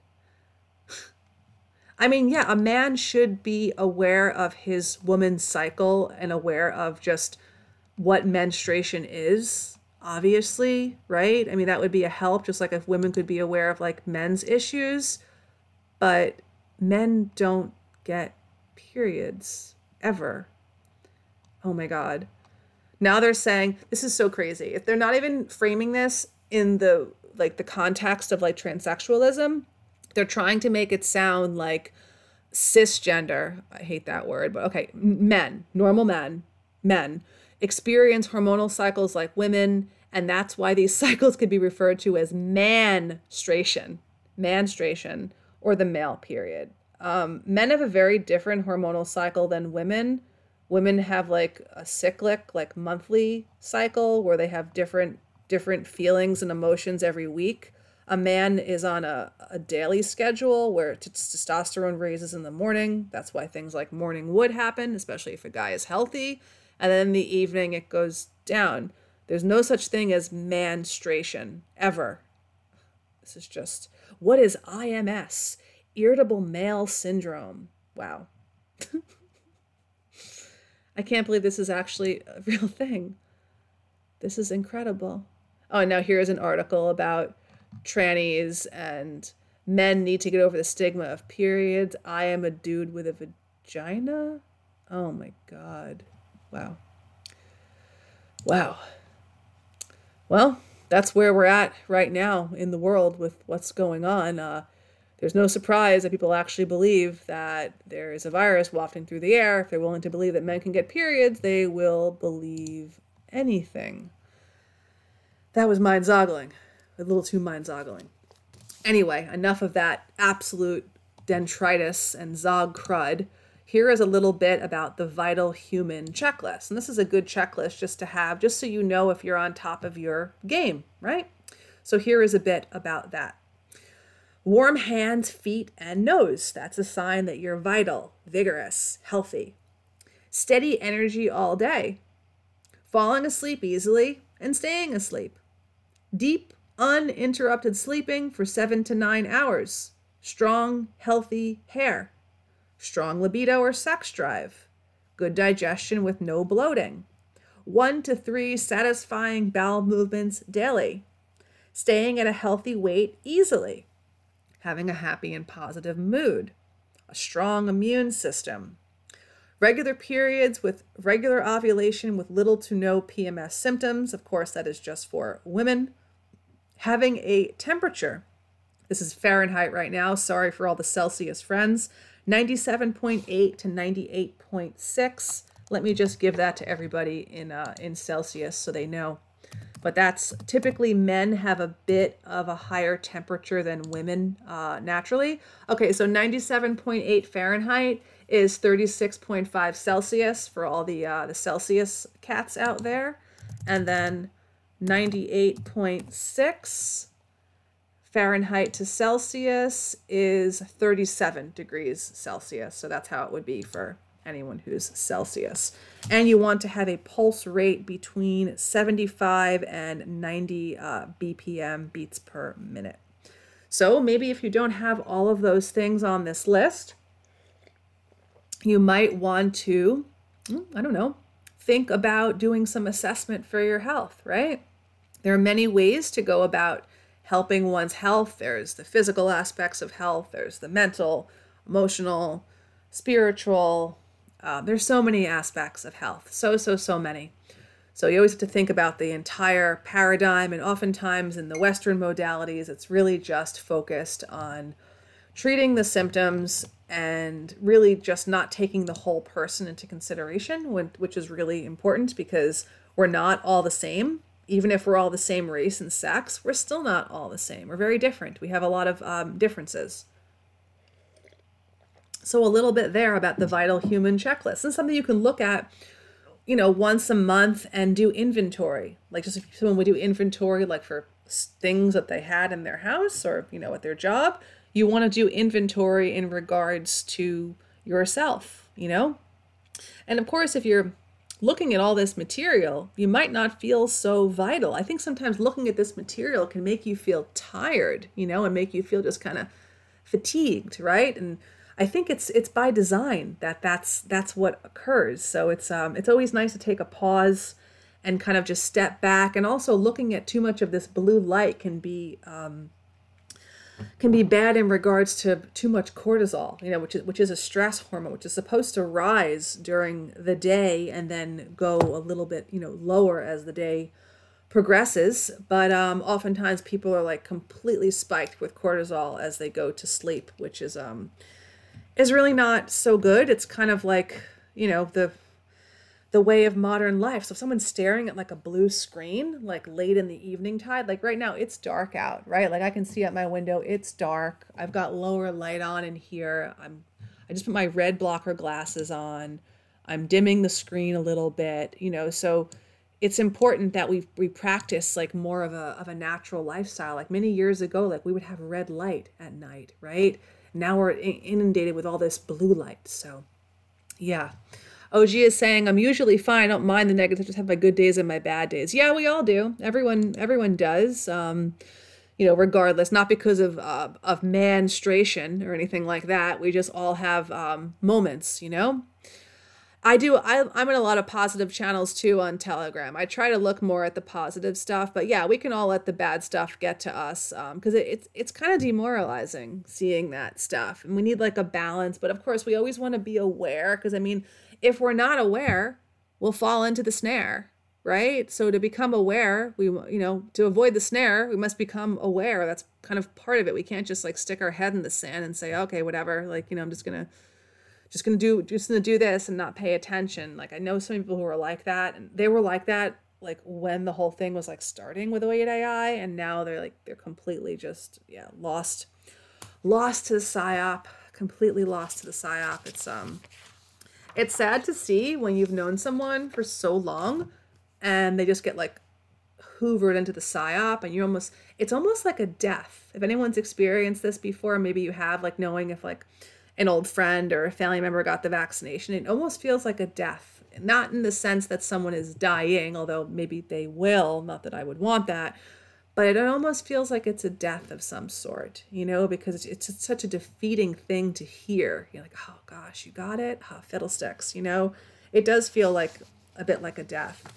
I mean, yeah, a man should be aware of his woman's cycle and aware of just what menstruation is. Obviously, right? I mean, that would be a help, just like if women could be aware of like men's issues, but men don't get periods ever. Oh my God. Now they're saying, this is so crazy. If they're not even framing this in the like the context of like transsexualism, they're trying to make it sound like cisgender. I hate that word, but okay, men, normal men, men experience hormonal cycles like women, and that's why these cycles could be referred to as menstruation, menstruation, or the male period. Um, men have a very different hormonal cycle than women. Women have like a cyclic, like monthly cycle where they have different different feelings and emotions every week. A man is on a, a daily schedule where t- testosterone raises in the morning. That's why things like morning wood happen, especially if a guy is healthy. And then in the evening, it goes down. There's no such thing as menstruation, ever. This is just, what is I M S? Irritable male syndrome. Wow. I can't believe this is actually a real thing. This is incredible. Oh, and now here's an article about trannies and men need to get over the stigma of periods. I am a dude with a vagina. Oh my God. Wow. Wow. Well, that's where we're at right now in the world with what's going on. Uh, there's no surprise that people actually believe that there is a virus wafting through the air. If they're willing to believe that men can get periods, they will believe anything. That was mind-boggling. A little too mind-boggling. Anyway, enough of that absolute dendritis and zog crud. Here is a little bit about the Vital Human Checklist. And this is a good checklist just to have, just so you know if you're on top of your game, right? So here is a bit about that. Warm hands, feet, and nose. That's a sign that you're vital, vigorous, healthy. Steady energy all day. Falling asleep easily and staying asleep. Deep, uninterrupted sleeping for seven to nine hours. Strong, healthy hair. Strong libido or sex drive. Good digestion with no bloating. One to three satisfying bowel movements daily. Staying at a healthy weight easily. Having a happy and positive mood. A strong immune system. Regular periods with regular ovulation with little to no P M S symptoms. Of course, that is just for women. Having a temperature. This is Fahrenheit right now. Sorry for all the Celsius friends. ninety-seven point eight to ninety-eight point six. Let me just give that to everybody in uh, in Celsius so they know. but that's typically men have a bit of a higher temperature than women uh, naturally. Okay, so ninety-seven point eight Fahrenheit is thirty-six point five Celsius for all the uh, the Celsius cats out there. And then ninety-eight point six Fahrenheit to Celsius is thirty-seven degrees Celsius. So that's how it would be for anyone who's Celsius. And you want to have a pulse rate between seventy-five and ninety uh, B P M, beats per minute. So maybe if you don't have all of those things on this list, you might want to, I don't know, think about doing some assessment for your health, right? There are many ways to go about helping one's health. There's the physical aspects of health. There's the mental, emotional, spiritual. Uh, there's so many aspects of health. So, so, so many. So you always have to think about the entire paradigm. And oftentimes in the Western modalities, it's really just focused on treating the symptoms and really just not taking the whole person into consideration, which is really important because we're not all the same. Even if we're all the same race and sex, we're still not all the same. We're very different. We have a lot of um, differences. So a little bit there about the Vital Human Checklist. This is something you can look at, you know, once a month and do inventory. Like just if someone would do inventory, like for things that they had in their house or, you know, at their job, you want to do inventory in regards to yourself, you know? And of course, if you're looking at all this material, you might not feel so vital. I think sometimes looking at this material can make you feel tired, you know, and make you feel just kind of fatigued, right? And I think it's it's by design that that's that's what occurs. So it's um it's always nice to take a pause and kind of just step back. And also looking at too much of this blue light can be um can be bad in regards to too much cortisol, you know, which is which is a stress hormone, which is supposed to rise during the day and then go a little bit, you know, lower as the day progresses. But um, oftentimes people are like completely spiked with cortisol as they go to sleep, which is um is really not so good. It's kind of like, you know, the the way of modern life. So if someone's staring at like a blue screen, like late in the evening tide, like right now it's dark out, right? Like I can see out my window, it's dark. I've got lower light on in here. I'm, I just put my red blocker glasses on. I'm dimming the screen a little bit, you know, so it's important that we we practice like more of a of a natural lifestyle. Like many years ago, like we would have red light at night, right? Now we're inundated with all this blue light. So yeah. O G is saying, I'm usually fine. I don't mind the negative. Just have my good days and my bad days. Yeah, we all do. Everyone, everyone does. Um, you know, regardless, not because of uh, of menstruation or anything like that. We just all have um, moments. You know, I do. I, I'm in a lot of positive channels too on Telegram. I try to look more at the positive stuff, but yeah, we can all let the bad stuff get to us because um, it, it's it's kind of demoralizing seeing that stuff, and we need like a balance. But of course, we always want to be aware because I mean. If we're not aware, we'll fall into the snare, right? So to become aware, we, you know, to avoid the snare, we must become aware. That's kind of part of it. We can't just like stick our head in the sand and say, okay, whatever. Like, you know, I'm just going to, just going to do, just going to do this and not pay attention. Like I know some people who are like that and they were like that, like when the whole thing was like starting with Await A I. And now they're like, they're completely just, yeah, lost, lost to the psyop, completely lost to the psyop. It's, um, It's sad to see when you've known someone for so long and they just get like hoovered into the psyop and you almost, it's almost like a death. If anyone's experienced this before, maybe you have, like knowing if like an old friend or a family member got the vaccination, it almost feels like a death. Not in the sense that someone is dying, although maybe they will, not that I would want that, but it almost feels like it's a death of some sort, you know, because it's, it's such a defeating thing to hear. You're like, oh gosh, you got it? Oh, fiddlesticks, you know? It does feel like a bit like a death.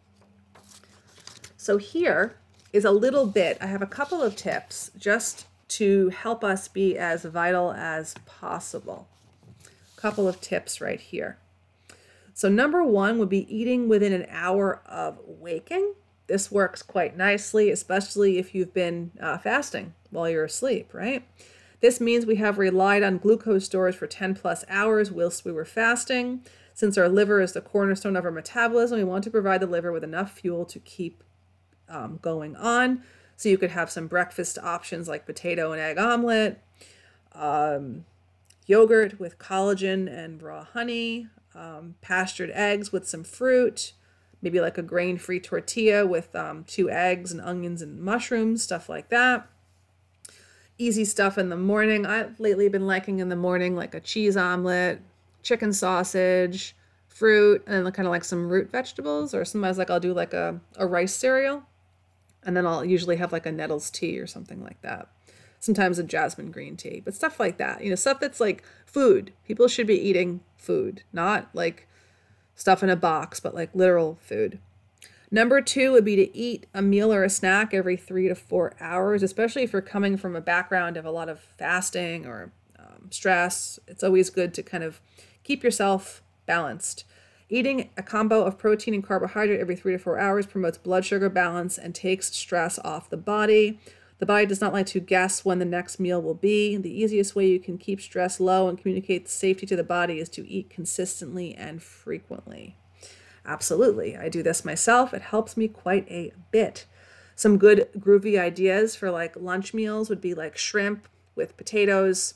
So here is a little bit, I have a couple of tips just to help us be as vital as possible. A couple of tips right here. So number one would be eating within an hour of waking. This works quite nicely, especially if you've been uh, fasting while you're asleep, right? This means we have relied on glucose stores for ten plus hours whilst we were fasting. Since our liver is the cornerstone of our metabolism, we want to provide the liver with enough fuel to keep um, going on. So you could have some breakfast options like potato and egg omelet, um, yogurt with collagen and raw honey, um, pastured eggs with some fruit, maybe like a grain-free tortilla with um, two eggs and onions and mushrooms, stuff like that. Easy stuff in the morning. I've lately been liking in the morning like a cheese omelet, chicken sausage, fruit, and then kind of like some root vegetables, or sometimes like I'll do like a, a rice cereal, and then I'll usually have like a nettles tea or something like that. Sometimes a jasmine green tea, but stuff like that, you know, stuff that's like food. People should be eating food, not like stuff in a box, but like literal food. Number two would be to eat a meal or a snack every three to four hours, especially if you're coming from a background of a lot of fasting or um, stress. It's always good to kind of keep yourself balanced. Eating a combo of protein and carbohydrate every three to four hours promotes blood sugar balance and takes stress off the body. The body does not like to guess when the next meal will be. The easiest way you can keep stress low and communicate safety to the body is to eat consistently and frequently. Absolutely. I do this myself. It helps me quite a bit. Some good groovy ideas for like lunch meals would be like shrimp with potatoes,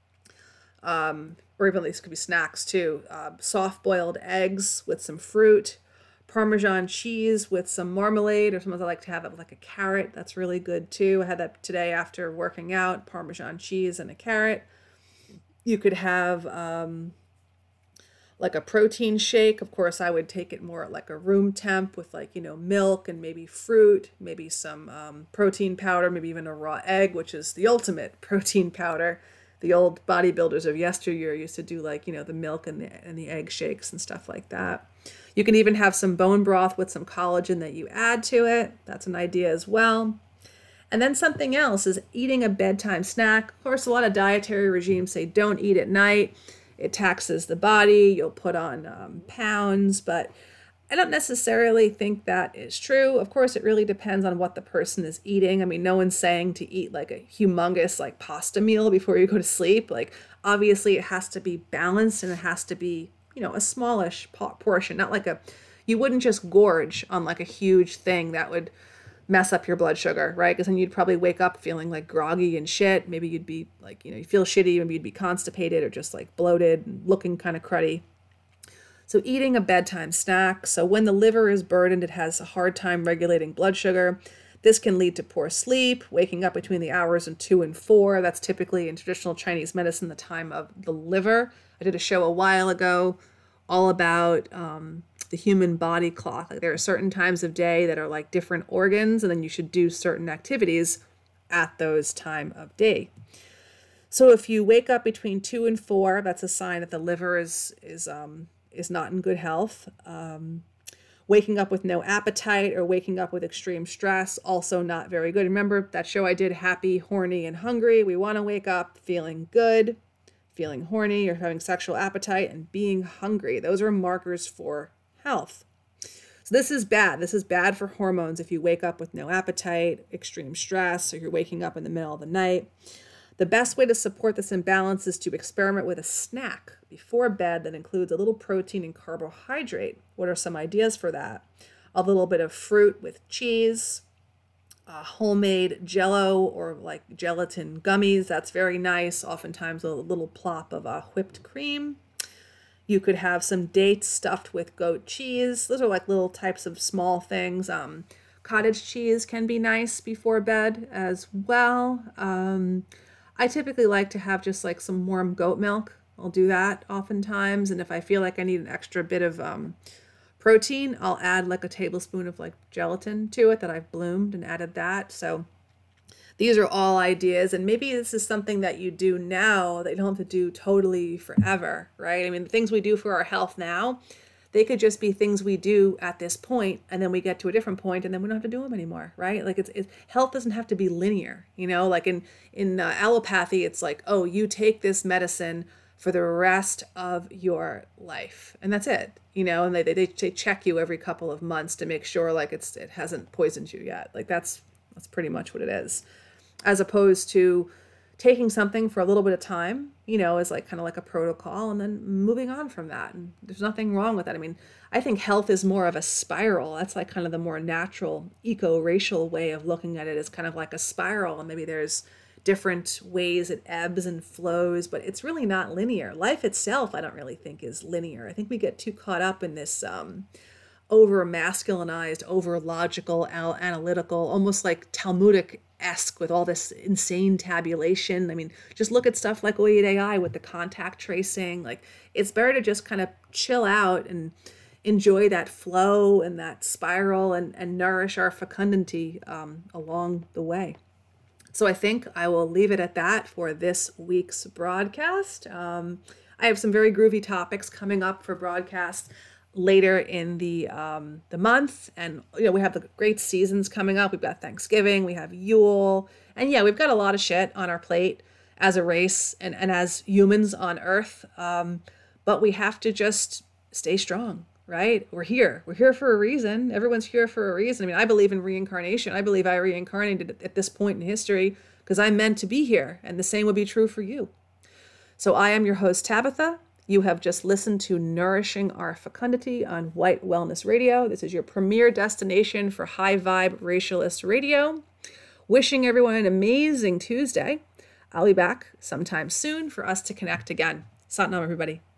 um, or even these could be snacks too. Uh, soft boiled eggs with some fruit, Parmesan cheese with some marmalade, or sometimes I like to have it with like a carrot. That's really good too. I had that today after working out, Parmesan cheese and a carrot. You could have um, like a protein shake. Of course, I would take it more at like a room temp with like, you know, milk and maybe fruit, maybe some um, protein powder, maybe even a raw egg, which is the ultimate protein powder. The old bodybuilders of yesteryear used to do like, you know, the milk and the, and the egg shakes and stuff like that. You can even have some bone broth with some collagen that you add to it. That's an idea as well. And then something else is eating a bedtime snack. Of course, a lot of dietary regimes say don't eat at night. It taxes the body. You'll put on um, pounds, but I don't necessarily think that is true. Of course, it really depends on what the person is eating. I mean, no one's saying to eat like a humongous like pasta meal before you go to sleep. Like, obviously it has to be balanced and it has to be, you know, a smallish portion, not like a, you wouldn't just gorge on like a huge thing that would mess up your blood sugar, right? Because then you'd probably wake up feeling like groggy and shit. Maybe you'd be like, you know, you feel shitty, maybe you'd be constipated or just like bloated and looking kind of cruddy. So eating a bedtime snack. So when the liver is burdened, it has a hard time regulating blood sugar. This can lead to poor sleep, waking up between the hours of two and four. That's typically in traditional Chinese medicine, the time of the liver. I did a show a while ago all about um, the human body clock. Like there are certain times of day that are like different organs, and then you should do certain activities at those time of day. So if you wake up between two and four, that's a sign that the liver is is um, is not in good health. Um, waking up with no appetite or waking up with extreme stress, also not very good. Remember that show I did, Happy, Horny, and Hungry? We want to wake up feeling good, feeling horny, or having sexual appetite, and being hungry. Those are markers for health. So this is bad. This is bad for hormones if you wake up with no appetite, extreme stress, or you're waking up in the middle of the night. The best way to support this imbalance is to experiment with a snack before bed that includes a little protein and carbohydrate. What are some ideas for that? A little bit of fruit with cheese, uh, homemade Jell-O or like gelatin gummies. That's very nice. Oftentimes a little plop of uh, whipped cream. You could have some dates stuffed with goat cheese. Those are like little types of small things. Um, cottage cheese can be nice before bed as well. Um, I typically like to have just like some warm goat milk. I'll do that oftentimes. And if I feel like I need an extra bit of um, protein, I'll add like a tablespoon of like gelatin to it that I've bloomed and added that. So these are all ideas. And maybe this is something that you do now that you don't have to do totally forever, right? I mean, the things we do for our health now, they could just be things we do at this point, and then we get to a different point, and then we don't have to do them anymore, right? Like it's, it's health doesn't have to be linear, you know. Like in in uh, allopathy, it's like, oh, you take this medicine for the rest of your life, and that's it, you know. And they they they check you every couple of months to make sure like it's it hasn't poisoned you yet. Like that's that's pretty much what it is, as opposed to taking something for a little bit of time, you know, is like kind of like a protocol, and then moving on from that. And there's nothing wrong with that. I mean, I think health is more of a spiral. That's like kind of the more natural eco-racial way of looking at it, is kind of like a spiral. And maybe there's different ways it ebbs and flows, but it's really not linear. Life itself, I don't really think is linear. I think we get too caught up in this um, over masculinized, over logical, al- analytical, almost like Talmudic-esque with all this insane tabulation. I mean, just look at stuff like O eight A I with the contact tracing. Like, it's better to just kind of chill out and enjoy that flow and that spiral, and, and nourish our fecundity um, along the way. So I think I will leave it at that for this week's broadcast. Um, I have some very groovy topics coming up for broadcast later in the um, the month, and you know, we have the great seasons coming up. We've got Thanksgiving, we have Yule, and yeah, we've got a lot of shit on our plate as a race and, and as humans on Earth. Um, but we have to just stay strong, right? We're here. We're here for a reason. Everyone's here for a reason. I mean, I believe in reincarnation. I believe I reincarnated at this point in history because I'm meant to be here, and the same would be true for you. So I am your host, Tabitha. You have just listened to Nourishing Our Fecundity on White Wellness Radio. This is your premier destination for high vibe racialist radio. Wishing everyone an amazing Tuesday. I'll be back sometime soon for us to connect again. Satnam, everybody.